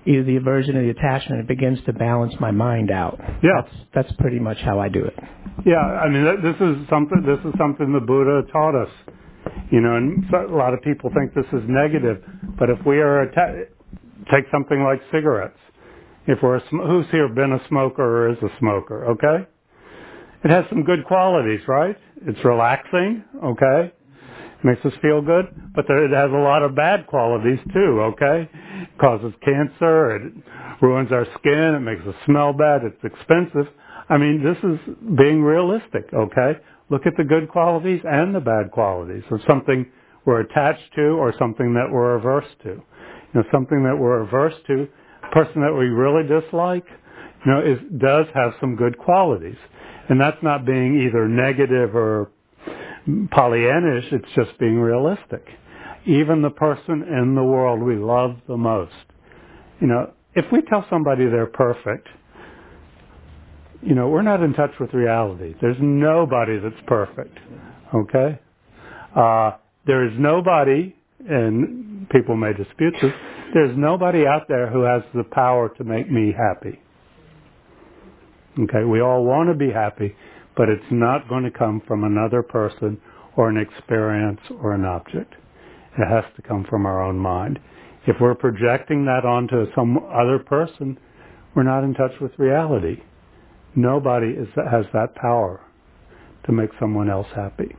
either the aversion or the attachment, it begins to balance my mind out. Yeah. That's, that's pretty much how I do it. Yeah, I mean, this is something, this is something the Buddha taught us. You know, and so a lot of people think this is negative, but if we are, atta- take something like cigarettes. If we're, a sm- who's here been a smoker or is a smoker, okay? It has some good qualities, right? It's relaxing, okay? Makes us feel good, but there, it has a lot of bad qualities too, okay? It causes cancer, it ruins our skin, it makes us smell bad, it's expensive. I mean, this is being realistic, okay? Look at the good qualities and the bad qualities of something we're attached to or something that we're averse to. You know, something that we're averse to, a person that we really dislike, you know, is, does have some good qualities. And that's not being either negative or Pollyannish, it's just being realistic. Even the person in the world we love the most. You know, if we tell somebody they're perfect, you know, we're not in touch with reality. There's nobody that's perfect, okay? Uh, there is nobody, and people may dispute this, there's nobody out there who has the power to make me happy. Okay, we all want to be happy, but it's not going to come from another person or an experience or an object. It has to come from our own mind. If we're projecting that onto some other person, we're not in touch with reality. Nobody is, has that power to make someone else happy.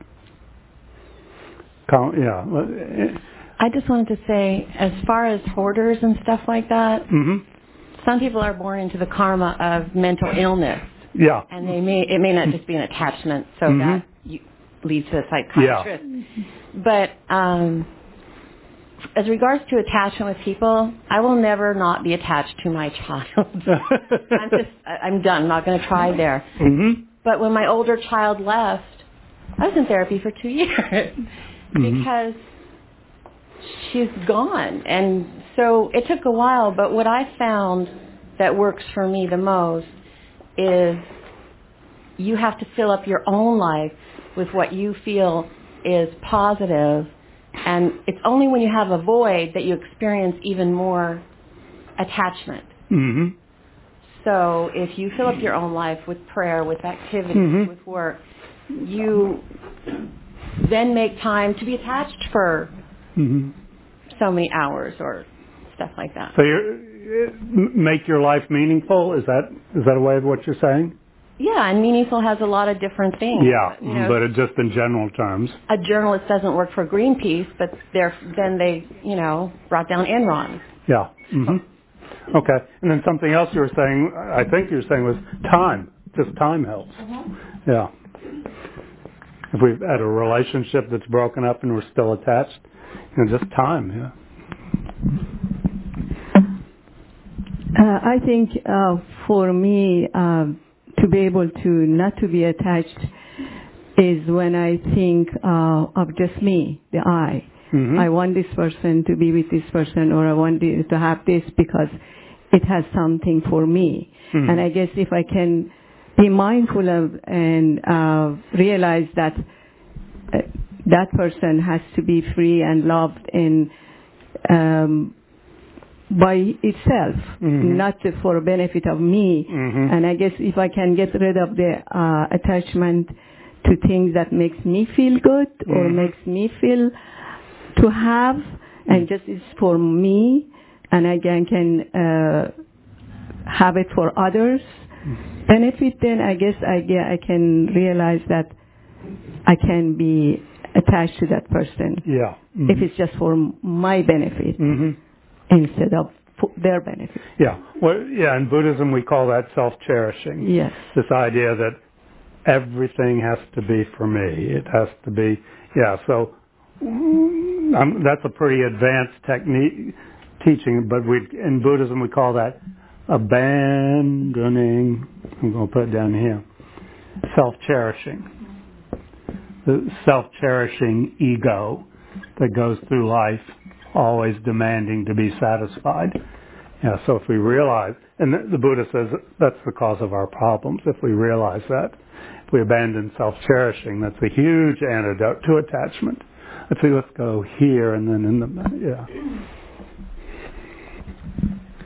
Yeah. I just wanted to say, as far as hoarders and stuff like that, mm-hmm. some people are born into the karma of mental illness. Yeah. And they may it may not just be an attachment, so mm-hmm. that you, leads to a psychiatrist. Yeah. But um, as regards to attachment with people, I will never not be attached to my child. I'm just, I'm done. I'm not going to try there. Mm-hmm. But when my older child left, I was in therapy for two years mm-hmm. because she's gone. And so it took a while, but what I found that works for me the most is you have to fill up your own life with what you feel is positive. And it's only when you have a void that you experience even more attachment. Mm-hmm. So if you fill up your own life with prayer, with activities, mm-hmm. with work, you then make time to be attached for mm-hmm. so many hours or stuff like that. So you make your life meaningful? Is that is that a way of what you're saying? Yeah, and meaningful has a lot of different things. Yeah, you know, but it just in general terms. A journalist doesn't work for Greenpeace, but they're, then they, you know, brought down Enron. Yeah. Mm-hmm. Okay. And then something else you were saying, I think you were saying, was time. Just time helps. Mm-hmm. Yeah. If we've had a relationship that's broken up and we're still attached, you know, just time, yeah. Uh, I think uh, for me, uh, to be able to not to be attached is when I think uh, of just me, the I. Mm-hmm. I want this person to be with this person, or I want this, to have this because it has something for me. Mm-hmm. And I guess if I can be mindful of and uh, realize that uh, that person has to be free and loved and um, by itself, mm-hmm. not for benefit of me. Mm-hmm. And I guess if I can get rid of the uh, attachment to things that makes me feel good mm-hmm. or makes me feel to have, and just is for me, and again can uh, have it for others mm-hmm. benefit, then I guess I, get, I can realize that I can be attached to that person. Yeah. Mm-hmm. If it's just for my benefit. Mm-hmm. Instead of their benefit. Yeah. Well, yeah, in Buddhism we call that self-cherishing. Yes. This idea that everything has to be for me. It has to be, yeah, so um, that's a pretty advanced technique, teaching, but we in Buddhism we call that abandoning, I'm going to put it down here, self-cherishing. The self-cherishing ego that goes through life always demanding to be satisfied. Yeah, so if we realize, and the, the Buddha says that's the cause of our problems, if we realize that, if we abandon self-cherishing, that's a huge antidote to attachment. Let's see, let's go here and then in the, yeah.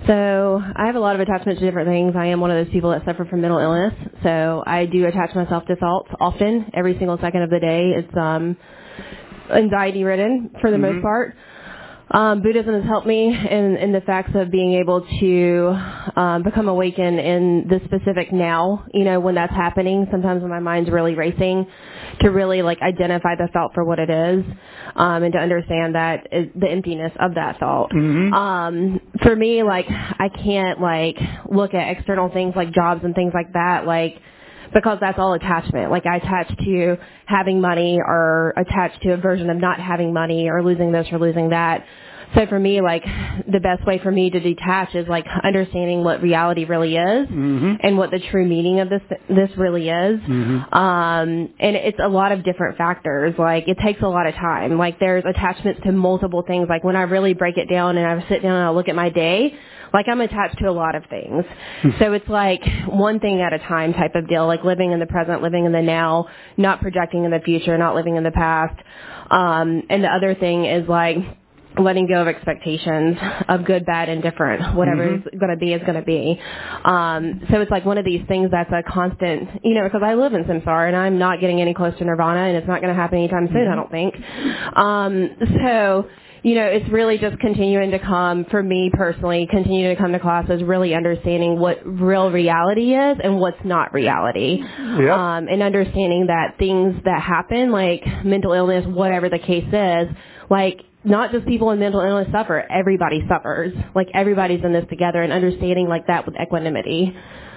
So I have a lot of attachment to different things. I am one of those people that suffer from mental illness. So I do attach myself to thoughts often, every single second of the day. It's um, anxiety ridden for the mm-hmm. most part. Um, Buddhism has helped me in, in the facts of being able to um, become awakened in the specific now, you know, when that's happening. Sometimes when my mind's really racing, to really, like, identify the thought for what it is um, and to understand that is the emptiness of that thought. Mm-hmm. Um, for me, like, I can't, like, look at external things like jobs and things like that, like, because that's all attachment. Like, I attach to having money or attach to a version of not having money or losing this or losing that. So for me, like, the best way for me to detach is, like, understanding what reality really is mm-hmm. and what the true meaning of this this really is. Mm-hmm. Um, and it's a lot of different factors. Like, it takes a lot of time. Like, there's attachments to multiple things. Like, when I really break it down and I sit down and I look at my day, like, I'm attached to a lot of things. So it's like one thing at a time type of deal, like living in the present, living in the now, not projecting in the future, not living in the past. Um, and the other thing is, like, letting go of expectations of good, bad, and different. Whatever mm-hmm. is going to be is going to be. Um, so it's like one of these things that's a constant, you know, because I live in samsara and I'm not getting any close to nirvana, and it's not going to happen anytime soon, mm-hmm. I don't think. Um, so... You know, it's really just continuing to come, for me personally, continue to come to classes, really understanding what real reality is and what's not reality. Yep. Um, and understanding that things that happen, like mental illness, whatever the case is, like, not just people in mental illness suffer, everybody suffers. Like, everybody's in this together, and understanding, like, that with equanimity.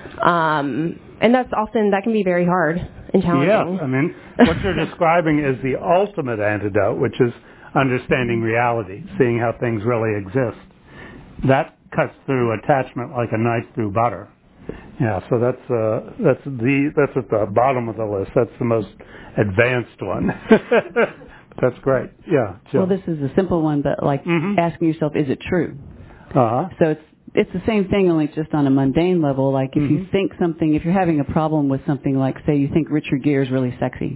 Um, and that's often, that can be very hard and challenging. Yeah, I mean, what you're describing is the ultimate antidote, which is understanding reality, seeing how things really exist. That cuts through attachment like a knife through butter. Yeah, so that's uh, that's the that's at the bottom of the list. That's the most advanced one. That's great. Yeah. Jill. Well, this is a simple one, but like mm-hmm. asking yourself, is it true? Uh-huh. So it's it's the same thing, only just on a mundane level. Like if mm-hmm. you think something, if you're having a problem with something, like say you think Richard Gere is really sexy.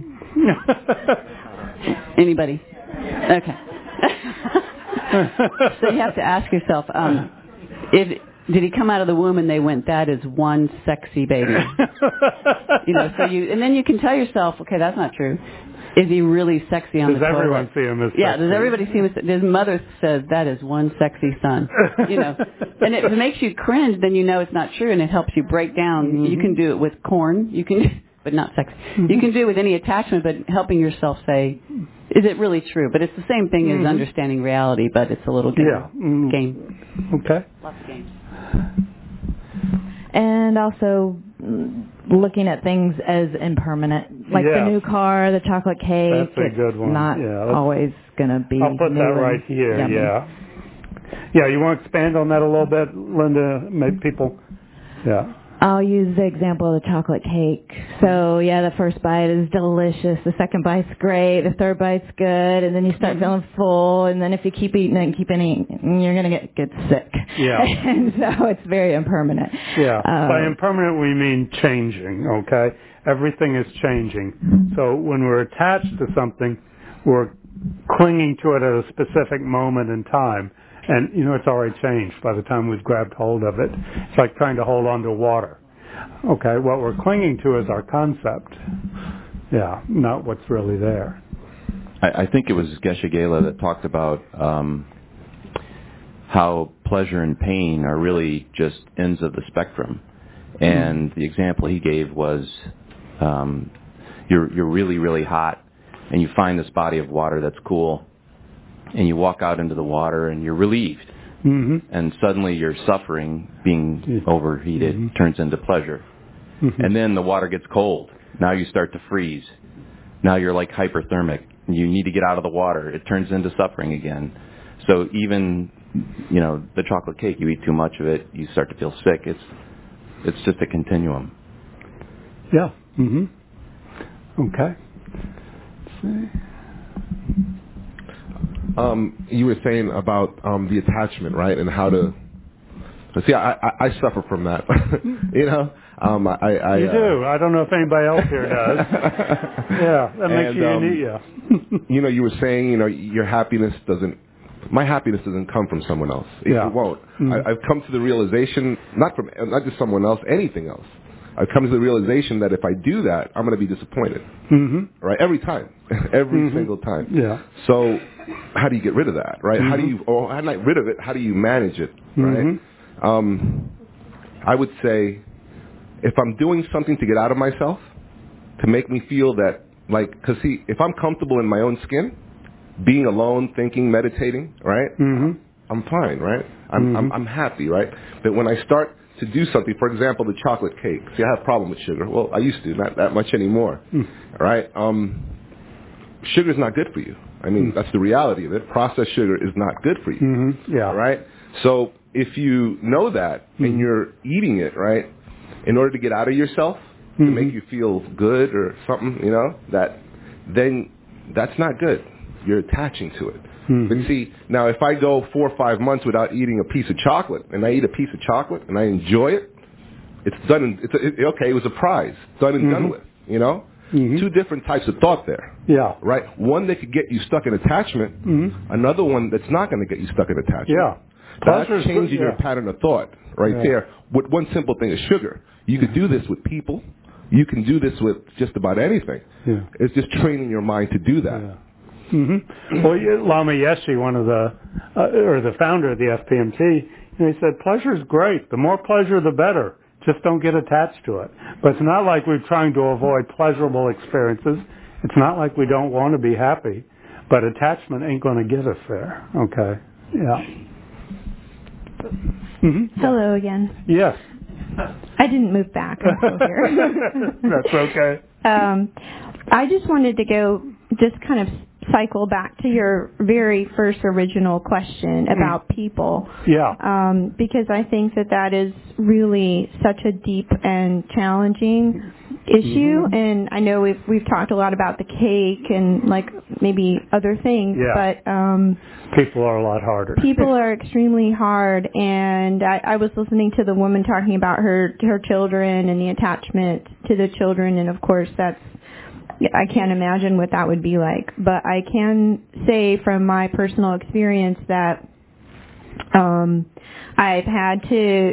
Anybody? Okay. So you have to ask yourself, um, if did he come out of the womb and they went, that is one sexy baby? You know, so you, and then you can tell yourself, okay, that's not true. Is he really sexy on does the toilet? Does everyone see him as sexy? Yeah, does everybody see him as, his mother says, that is one sexy son. You know, and if it makes you cringe, then you know it's not true, and it helps you break down. Mm-hmm. You can do it with corn, you can, but not sex. Mm-hmm. You can do it with any attachment, but helping yourself say, is it really true? But it's the same thing mm-hmm. as understanding reality, but it's a little game. Yeah. Mm-hmm. game. Okay. Lots of games. And also looking at things as impermanent, like yeah. the new car, the chocolate cake. That's a good one. Not yeah, always going to be. I'll put new that right here. Yummy. Yeah. Yeah. You want to expand on that a little bit, Linda? Make people. Yeah. I'll use the example of the chocolate cake. So, yeah, the first bite is delicious. The second bite's great. The third bite's good. And then you start feeling full. And then if you keep eating it and keep eating it, you're going to get, get sick. Yeah. And so it's very impermanent. Yeah. Um, By impermanent, we mean changing, okay? Everything is changing. So when we're attached to something, we're clinging to it at a specific moment in time. And, you know, it's already changed by the time we've grabbed hold of it. It's like trying to hold on to water. Okay, what we're clinging to is our concept. Yeah, not what's really there. I, I think it was Geshe Gela that talked about um, how pleasure and pain are really just ends of the spectrum. And mm. the example he gave was um, you're you're really, really hot, and you find this body of water that's cool, and you walk out into the water and you're relieved. Mm-hmm. And suddenly your suffering, being overheated, mm-hmm. turns into pleasure. Mm-hmm. And then the water gets cold. Now you start to freeze. Now you're like hyperthermic. You need to get out of the water. It turns into suffering again. So even, you know, the chocolate cake, you eat too much of it, you start to feel sick. It's it's just a continuum. Yeah. Mm-hmm. Okay. Let's see. Um, you were saying about um, the attachment, right, and how to see. I, I, I suffer from that. You know, um, I, I you uh, do. I don't know if anybody else here does. Yeah, that makes and, you um, unique. Yeah. You know, you were saying, you know, your happiness doesn't my happiness doesn't come from someone else. It, yeah. it won't. Mm-hmm. I, I've come to the realization, not from not just someone else, anything else. I've come to the realization that if I do that, I'm going to be disappointed. Mm-hmm. Right? Every time. Every mm-hmm. single time. Yeah. So how do you get rid of that? Right? Mm-hmm. How do you, or how not rid of it, how do you manage it? Right? Mm-hmm. Um, I would say if I'm doing something to get out of myself, to make me feel that, like, because see, if I'm comfortable in my own skin, being alone, thinking, meditating, right? Mm-hmm. I'm fine, right? I'm, mm-hmm. I'm I'm happy, right? But when I start to do something, for example, the chocolate cake. See, I have a problem with sugar. Well, I used to, not that much anymore, mm. right? Um, sugar's not good for you. I mean, mm. that's the reality of it. Processed sugar is not good for you, mm-hmm. yeah. right? So if you know that mm-hmm. and you're eating it, right, in order to get out of yourself, mm-hmm. to make you feel good or something, you know, that then that's not good. You're attaching to it. Mm-hmm. But see, now if I go four or five months without eating a piece of chocolate, and I eat a piece of chocolate, and I enjoy it, it's done. In, it's a, it, okay. It was a prize, done and mm-hmm. done with. You know, mm-hmm. two different types of thought there. Yeah. Right. One that could get you stuck in attachment. Mm-hmm. Another one that's not going to get you stuck in attachment. Yeah. That's changing yeah. your pattern of thought right yeah. there. With one simple thing is sugar. You could do this with people. You can do this with just about anything. Yeah. It's just training your mind to do that. Yeah. Mm-hmm. Well, Lama Yeshe, one of the, uh, or the founder of the F P M T, you know, he said, pleasure's great. The more pleasure, the better. Just don't get attached to it. But it's not like we're trying to avoid pleasurable experiences. It's not like we don't want to be happy. But attachment ain't going to get us there. Okay. Yeah. Mm-hmm. Hello again. Yes. I didn't move back. I'm still here. That's okay. Um, I just wanted to go, just kind of cycle back to your very first original question about mm. people. Yeah. Um, because I think that that is really such a deep and challenging issue. Mm-hmm. And I know we've we've talked a lot about the cake and like maybe other things, yeah. but um, people are a lot harder. People are extremely hard. And I, I was listening to the woman talking about her her children and the attachment to the children, and of course that's, I can't imagine what that would be like, but I can say from my personal experience that um, I've had to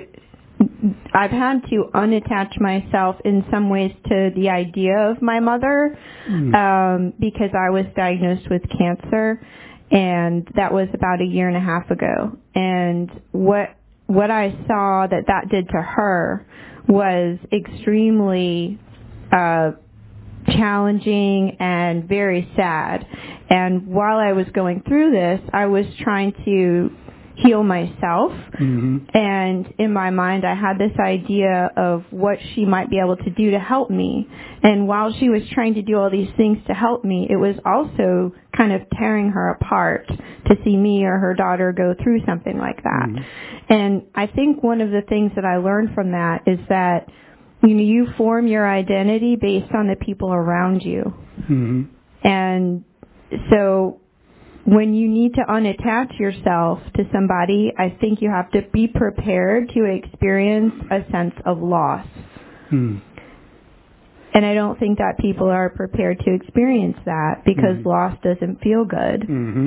I've had to unattach myself in some ways to the idea of my mother mm. um, because I was diagnosed with cancer, and that was about a year and a half ago. And what what I saw that that did to her was extremely uh, challenging and very sad. And while I was going through this, I was trying to heal myself. Mm-hmm. And in my mind, I had this idea of what she might be able to do to help me. And while she was trying to do all these things to help me, it was also kind of tearing her apart to see me or her daughter go through something like that. Mm-hmm. And I think one of the things that I learned from that is that you know, you form your identity based on the people around you. Mm-hmm. And so when you need to unattach yourself to somebody, I think you have to be prepared to experience a sense of loss. Mm. And I don't think that people are prepared to experience that because mm-hmm. loss doesn't feel good. Mm-hmm.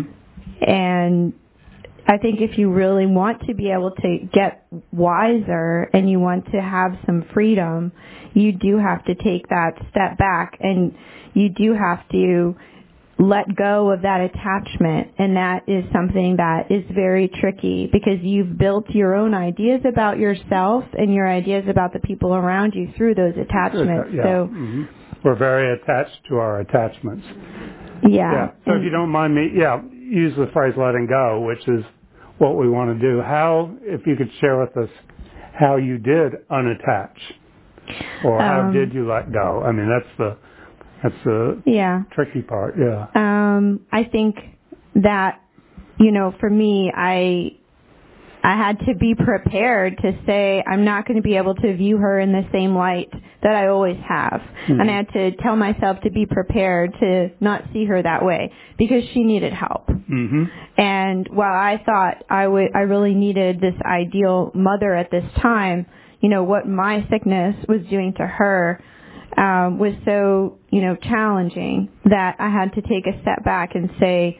And I think if you really want to be able to get wiser and you want to have some freedom, you do have to take that step back and you do have to let go of that attachment. And that is something that is very tricky because you've built your own ideas about yourself and your ideas about the people around you through those attachments. Yeah. So mm-hmm. we're very attached to our attachments. Yeah. yeah. So if you don't mind me, yeah, use the phrase letting go, which is what we want to do. How, if you could share with us how you did unattach or how um, did you let go? I mean, that's the, that's the yeah. tricky part. Yeah. Um, I think that, you know, for me, I, I had to be prepared to say I'm not going to be able to view her in the same light that I always have. Mm-hmm. And I had to tell myself to be prepared to not see her that way because she needed help. Mm-hmm. And while I thought I would, I really needed this ideal mother at this time, you know, what my sickness was doing to her um, was so, you know, challenging that I had to take a step back and say,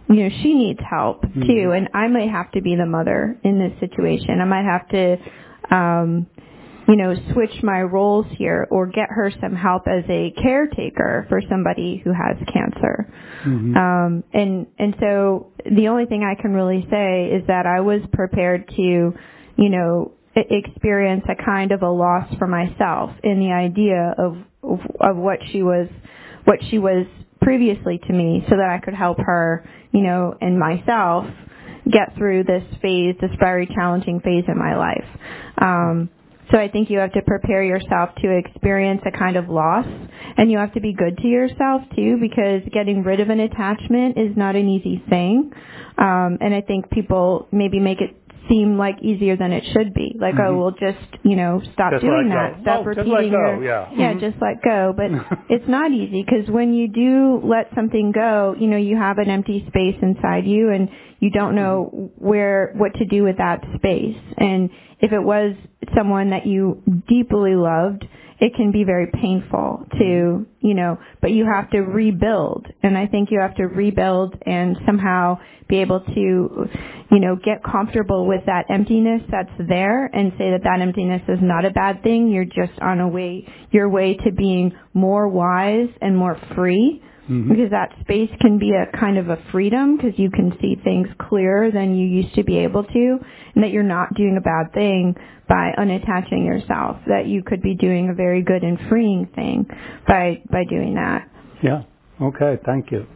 you know, she needs help mm-hmm. too, and I might have to be the mother in this situation. I might have to, um, you know, switch my roles here or get her some help as a caretaker for somebody who has cancer. Mm-hmm. Um, and, and so the only thing I can really say is that I was prepared to, you know, experience a kind of a loss for myself in the idea of, of, of what she was, what she was previously to me, so that I could help her, you know, and myself get through this phase, this very challenging phase in my life. Um, so I think you have to prepare yourself to experience a kind of loss, and you have to be good to yourself too, because getting rid of an attachment is not an easy thing. Um, and I think people maybe make it seem like easier than it should be. Like, mm-hmm. oh, we'll just, you know, stop just doing let that. Go. Stop oh, repeating just let go. your, yeah. yeah, mm-hmm. just let go. But it's not easy, because when you do let something go, you know, you have an empty space inside you, and you don't know where, what to do with that space. And if it was someone that you deeply loved, it can be very painful to, you know, but you have to rebuild. And I think you have to rebuild and somehow be able to, you know, get comfortable with that emptiness that's there and say that that emptiness is not a bad thing. You're just on a way, your way to being more wise and more free. Mm-hmm. Because that space can be a kind of a freedom, because you can see things clearer than you used to be able to, and that you're not doing a bad thing by unattaching yourself, that you could be doing a very good and freeing thing by by doing that. Yeah. Okay. Thank you.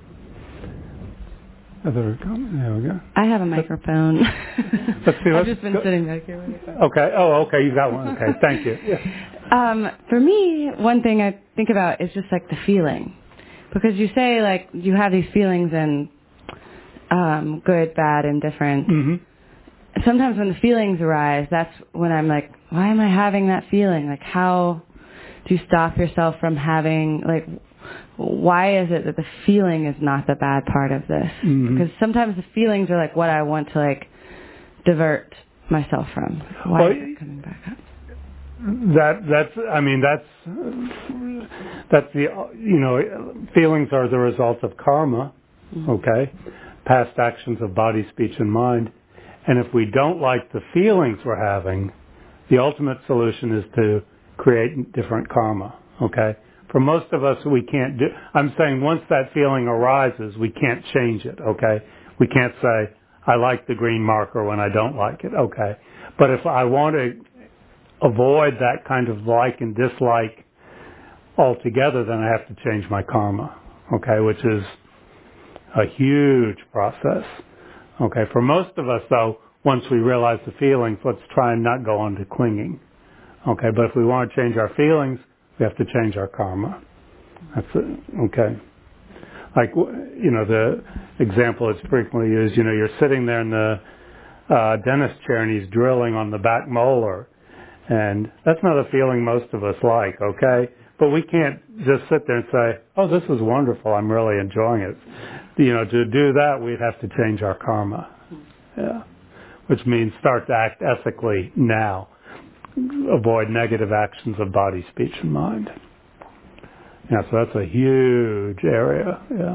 Other comment? There we go. I have a microphone. Let's see. Let's I've just been go. sitting back here. Okay. Oh, okay. You got one. Okay. Thank you. Yeah. Um, for me, one thing I think about is just like the feeling. Because you say, like, you have these feelings and um, good, bad, and different. Mm-hmm. Sometimes when the feelings arise, that's when I'm like, why am I having that feeling? Like, how do you stop yourself from having, like, why is it that the feeling is not the bad part of this? Mm-hmm. Because sometimes the feelings are, like, what I want to, like, divert myself from. Why well, is it coming back up? That that's I mean that's that's the you know feelings are the result of karma, mm-hmm. okay, past actions of body, speech, and mind, and if we don't like the feelings we're having, the ultimate solution is to create different karma. Okay, for most of us we can't do. I'm saying once that feeling arises, we can't change it. Okay, we can't say I like the green marker when I don't like it. Okay, but if I want to avoid that kind of like and dislike altogether, then I have to change my karma, okay, which is a huge process. Okay, for most of us, though, once we realize the feelings, let's try and not go on to clinging. Okay, but if we want to change our feelings, we have to change our karma. That's it, okay. Like, you know, the example that's frequently used, you know, you're sitting there in the uh, dentist chair and he's drilling on the back molar. And that's not a feeling most of us like, okay? But we can't just sit there and say, oh, this is wonderful, I'm really enjoying it. You know, to do that, we'd have to change our karma. Yeah. Which means start to act ethically now. Avoid negative actions of body, speech, and mind. Yeah, so that's a huge area, yeah.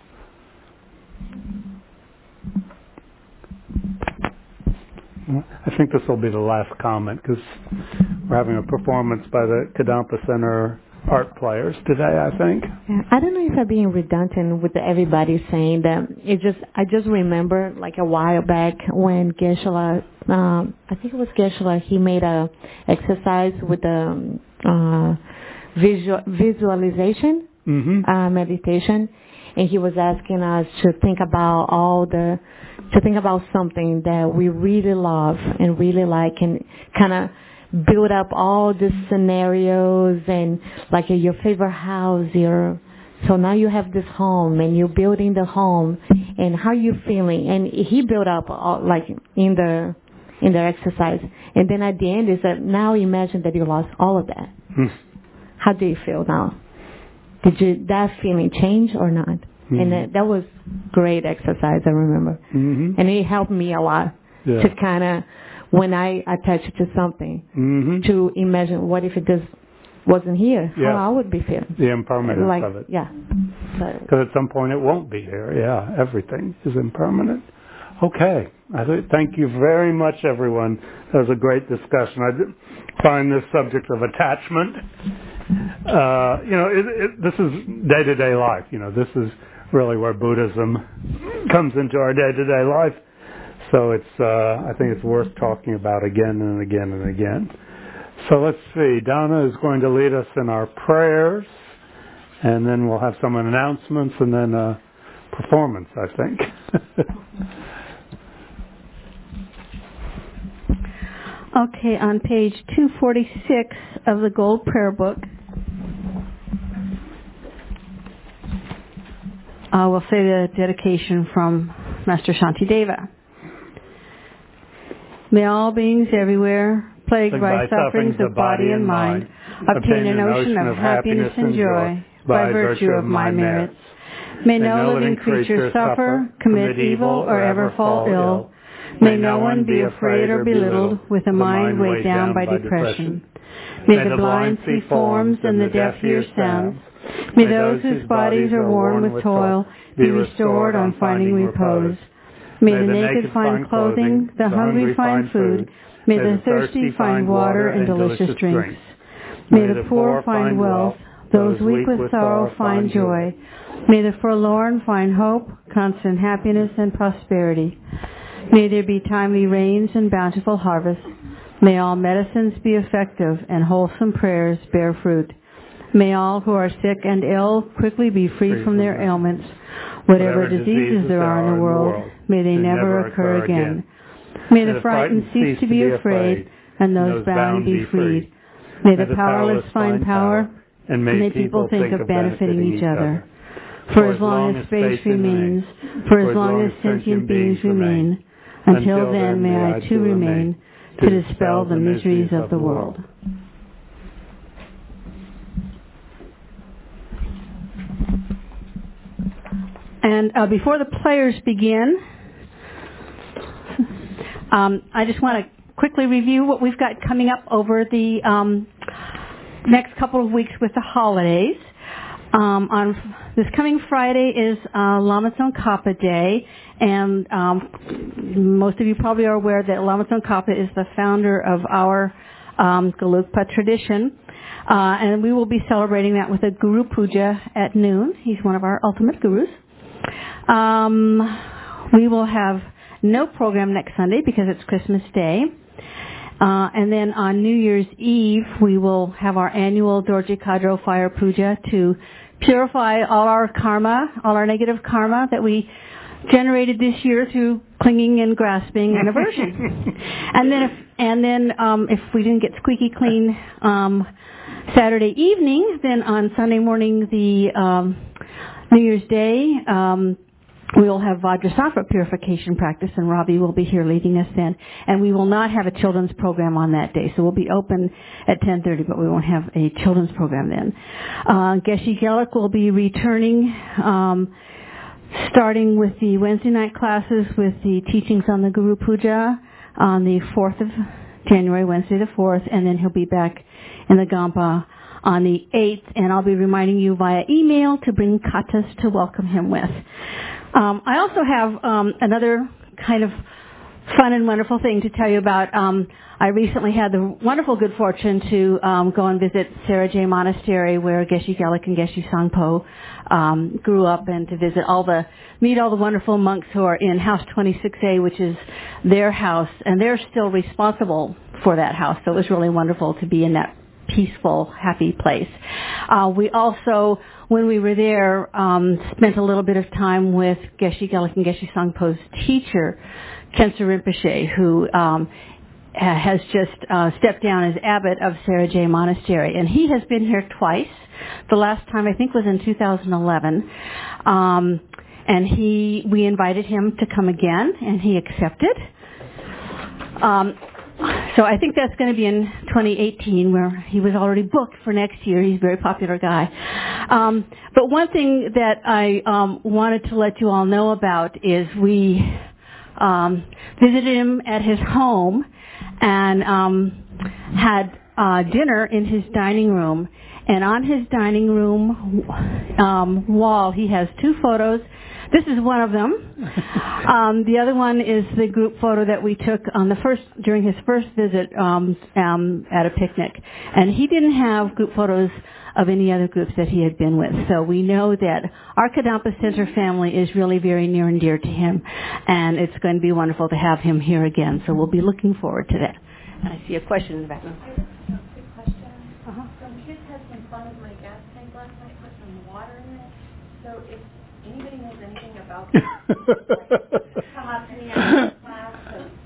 I think this will be the last comment, because we're having a performance by the Kadampa Center art players today, I think. Yeah, I don't know if I'm being redundant with everybody saying that. It just I just remember like a while back when Geshe-la, um, I think it was Geshe-la, he made a exercise with the uh, visual, visualization, mm-hmm. uh, meditation, and he was asking us to think about all the to think about something that we really love and really like, and kind of build up all the scenarios and like your favorite house, your so now you have this home and you're building the home and how you feeling, and he built up all, like in the in the exercise, and then at the end is that now imagine that you lost all of that. Hmm. How do you feel now? Did you that feeling change or not? Mm-hmm. And that, that was great exercise, I remember. Mm-hmm. And it helped me a lot yeah. to kind of, when I attach it to something, mm-hmm. to imagine what if it just wasn't here, yeah. how I would be feeling. The impermanence like, of it. Yeah. Because at some point it won't be here. Yeah, everything is impermanent. Okay. I th- thank you very much, everyone. That was a great discussion. I find this subject of attachment, uh, you know, it, it, this is day-to-day life. You know, this is really where Buddhism comes into our day-to-day life. So it's, uh, I think it's worth talking about again and again and again. So let's see. Donna is going to lead us in our prayers, and then we'll have some announcements and then a performance, I think. Okay, on page two forty-six of the Gold Prayer Book, uh, we'll say the dedication from Master Shantideva. May all beings everywhere, plagued by sufferings of body and mind, obtain a notion of happiness and joy by virtue of my merits. May no living creature suffer, commit evil, or ever fall ill. May no one be afraid or belittled with a mind weighed down by depression. May the blind see forms and the deaf hear sounds. May those whose bodies are worn with toil be restored on finding repose. May the naked find clothing, the hungry find food. May the thirsty find water and delicious drinks. May the poor find wealth, those weak with sorrow find joy. May the forlorn find hope, constant happiness, and prosperity. May there be timely rains and bountiful harvests. May all medicines be effective and wholesome prayers bear fruit. May all who are sick and ill quickly be freed from their ailments. Whatever diseases there are in the world, may they never occur again. May the frightened cease to be afraid, and those bound be freed. May the powerless find power, and may people think of benefiting each other. For as long as space remains, for as long as sentient beings remain, until then may I too remain to dispel the miseries of the world. And uh, before the players begin, um, I just want to quickly review what we've got coming up over the um, next couple of weeks with the holidays. Um, on this coming Friday is uh, Lama Tsongkhapa Day, and um, most of you probably are aware that Lama Tsongkhapa is the founder of our um, Gelugpa tradition, uh, and we will be celebrating that with a Guru Puja at noon. He's one of our ultimate gurus. Um, we will have no program next Sunday because it's Christmas Day. Uh, and then on New Year's Eve, we will have our annual Dorje Kadro Fire Puja to purify all our karma, all our negative karma that we generated this year through clinging and grasping and aversion. and then, if, and then um, if we didn't get squeaky clean um, Saturday evening, then on Sunday morning, the um, New Year's Day, um, we will have Vajrasattva purification practice, and Ravi will be here leading us then. And we will not have a children's program on that day, so we'll be open at ten thirty, but we won't have a children's program then. Uh, Geshe Geluk will be returning, um, starting with the Wednesday night classes with the teachings on the Guru Puja on the fourth of January, Wednesday the fourth, and then he'll be back in the Gampa on the eighth, and I'll be reminding you via email to bring katas to welcome him with. Um, I also have um, another kind of fun and wonderful thing to tell you about. Um, I recently had the wonderful good fortune to um, go and visit Sarajay Monastery, where Geshe Geluk and Geshe Sangpo um, grew up, and to visit all the meet all the wonderful monks who are in House twenty-six A, which is their house, and they're still responsible for that house. So it was really wonderful to be in that peaceful, happy place. Uh, we also, when we were there, um, spent a little bit of time with Geshe Geluk and Geshe Sangpo's teacher, Khensa Rinpoche, who um, has just uh, stepped down as abbot of Sarajay Monastery. And he has been here twice. The last time, I think, was in two thousand eleven. Um, and he, we invited him to come again, and he accepted. Um, So I think that's going to be in twenty eighteen, where he was already booked for next year. He's a very popular guy. Um, but one thing that I um, wanted to let you all know about is we um, visited him at his home and um, had uh, dinner in his dining room, and on his dining room um, wall he has two photos. This is one of them. Um, the other one is the group photo that we took on the first during his first visit um, um, at a picnic, and he didn't have group photos of any other groups that he had been with. So we know that our Kadampa Center family is really very near and dear to him, and it's going to be wonderful to have him here again. So we'll be looking forward to that. I see a question in the back. Anybody knows anything about this? Come up to me after class.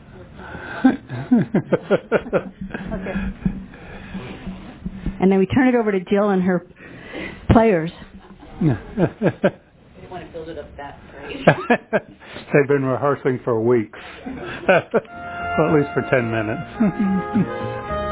Okay. And then we turn it over to Jill and her players. They want to build it up that great. They've been rehearsing for weeks. Well, at least for ten minutes.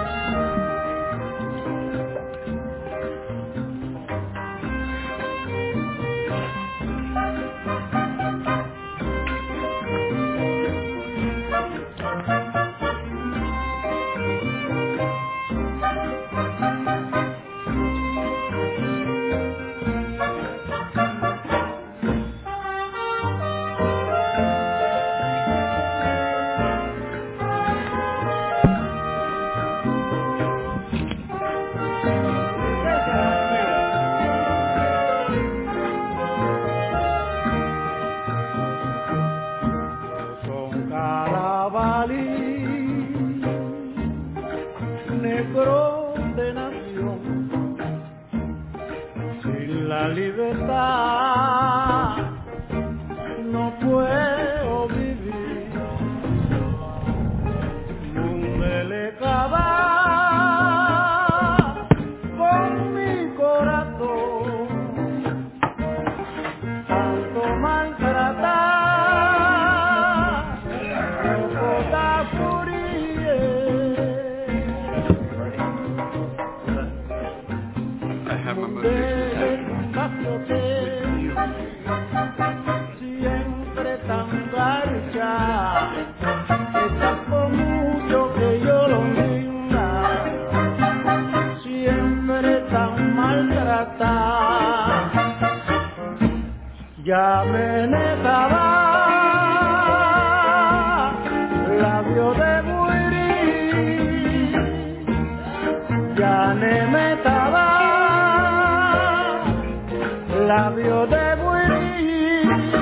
Ya me negaba labio de buiri, ya ne metaba labio de buiri,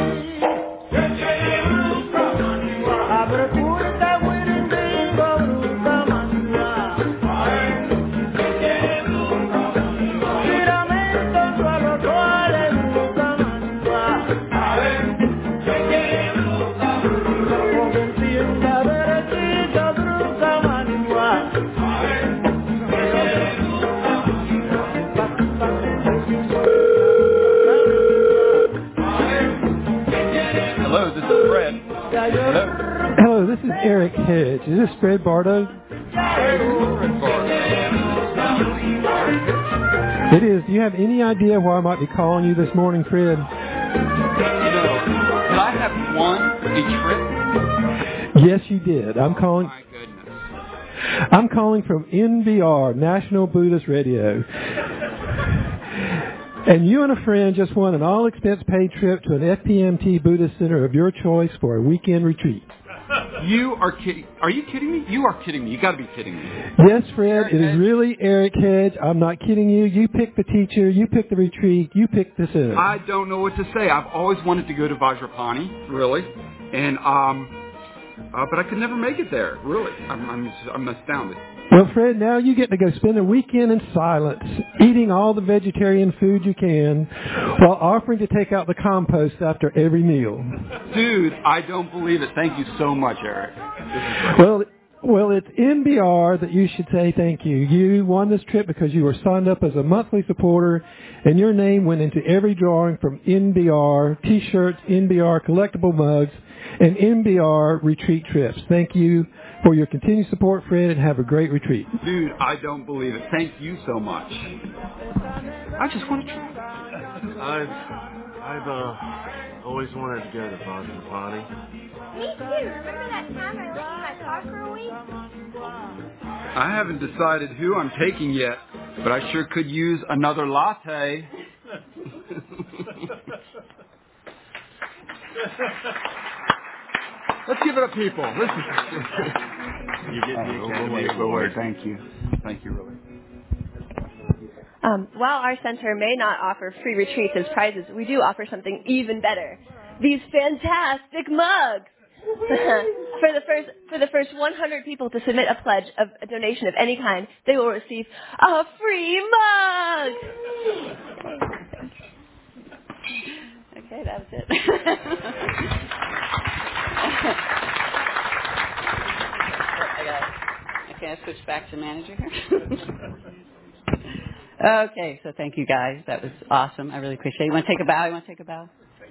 abre puerta buiri digo bruta manua, tiramento suelo suele bruta manua. Hello, this is Fred. Hello. Hello, this is Eric Hedge. Is this Fred Bardo? It is. Do you have any idea why I might be calling you this morning, Fred? No. Did I have won a trip? Yes, you did. I'm calling. Oh, my goodness. I'm calling from N B R, National Buddhist Radio. And you and a friend just won an all-expense-paid trip to an F P M T Buddhist center of your choice for a weekend retreat. You are kidding. Are you kidding me? You are kidding me. You got to be kidding me. Yes, Fred. It is really Eric Hedge. I'm not kidding you. You picked the teacher. You picked the retreat. You picked the center. I don't know what to say. I've always wanted to go to Vajrapani, really, and um, uh, but I could never make it there. Really, I'm I'm, I'm astounded. Well, Fred, now you get to go spend a weekend in silence, eating all the vegetarian food you can, while offering to take out the compost after every meal. Dude, I don't believe it. Thank you so much, Eric. Well, well, it's N B R that you should say thank you. You won this trip because you were signed up as a monthly supporter, and your name went into every drawing from N B R T-shirts, N B R collectible mugs, and N B R retreat trips. Thank you for your continued support, Fred, and have a great retreat. Dude, I don't believe it. Thank you so much. I just want to try. I've, I've uh, always wanted to go to Vajrapani. Me too. Remember that time I left my car for a week? I haven't decided who I'm taking yet, but I sure could use another latte. Let's give it up, people. This is... you get the Academy Award. Thank you. Thank you, really. Um, while our center may not offer free retreats as prizes, we do offer something even better. These fantastic mugs! for the first for the first one hundred people to submit a pledge of a donation of any kind, they will receive a free mug! Okay, that was it. I got, okay, I switch back to manager here. Okay, so thank you guys. That was awesome. I really appreciate it. You want to take a bow? You want to take a bow?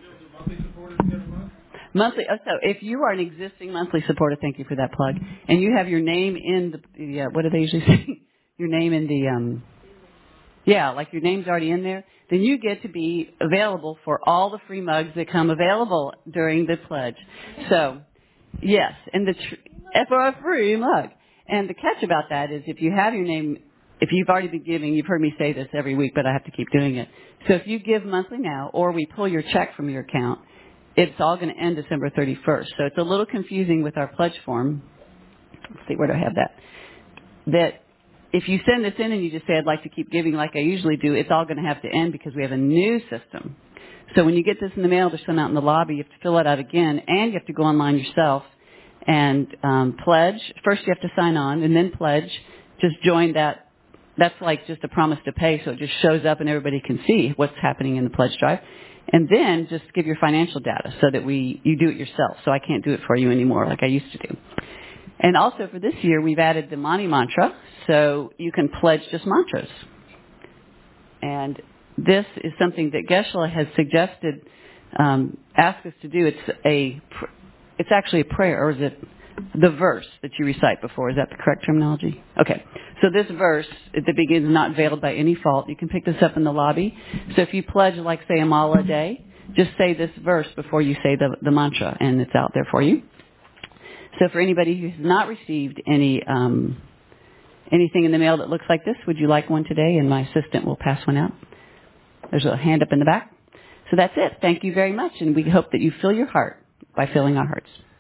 Monthly. Oh, so if you are an existing monthly supporter, thank you for that plug, and you have your name in the, the uh, what do they usually say? Your name in the, um, yeah, like your name's already in there, then you get to be available for all the free mugs that come available during the pledge. So, yes, and the tr- for a free mug. And the catch about that is if you have your name, if you've already been giving, you've heard me say this every week, but I have to keep doing it. So if you give monthly now, or we pull your check from your account, it's all going to end December thirty-first. So it's a little confusing with our pledge form. Let's see, where do I have that? That if you send this in and you just say, I'd like to keep giving like I usually do, it's all going to have to end because we have a new system. So when you get this in the mail, they're sent out in the lobby, you have to fill it out again, and you have to go online yourself and um, pledge. First you have to sign on and then pledge. Just join that. That's like just a promise to pay, so it just shows up and everybody can see what's happening in the pledge drive. And then just give your financial data so that we you do it yourself. So I can't do it for you anymore like I used to do. And also for this year, we've added the Mani mantra, so you can pledge just mantras. And this is something that Geshe-la has suggested, um, asked us to do. It's a, it's actually a prayer, or is it the verse that you recite before? Is that the correct terminology? Okay. So this verse that begins, not veiled by any fault, you can pick this up in the lobby. So if you pledge, like, say, a mala a day, just say this verse before you say the, the mantra, and it's out there for you. So for anybody who's not received any um, anything in the mail that looks like this, would you like one today? And my assistant will pass one out. There's a hand up in the back. So that's it. Thank you very much, and we hope that you fill your heart by filling our hearts.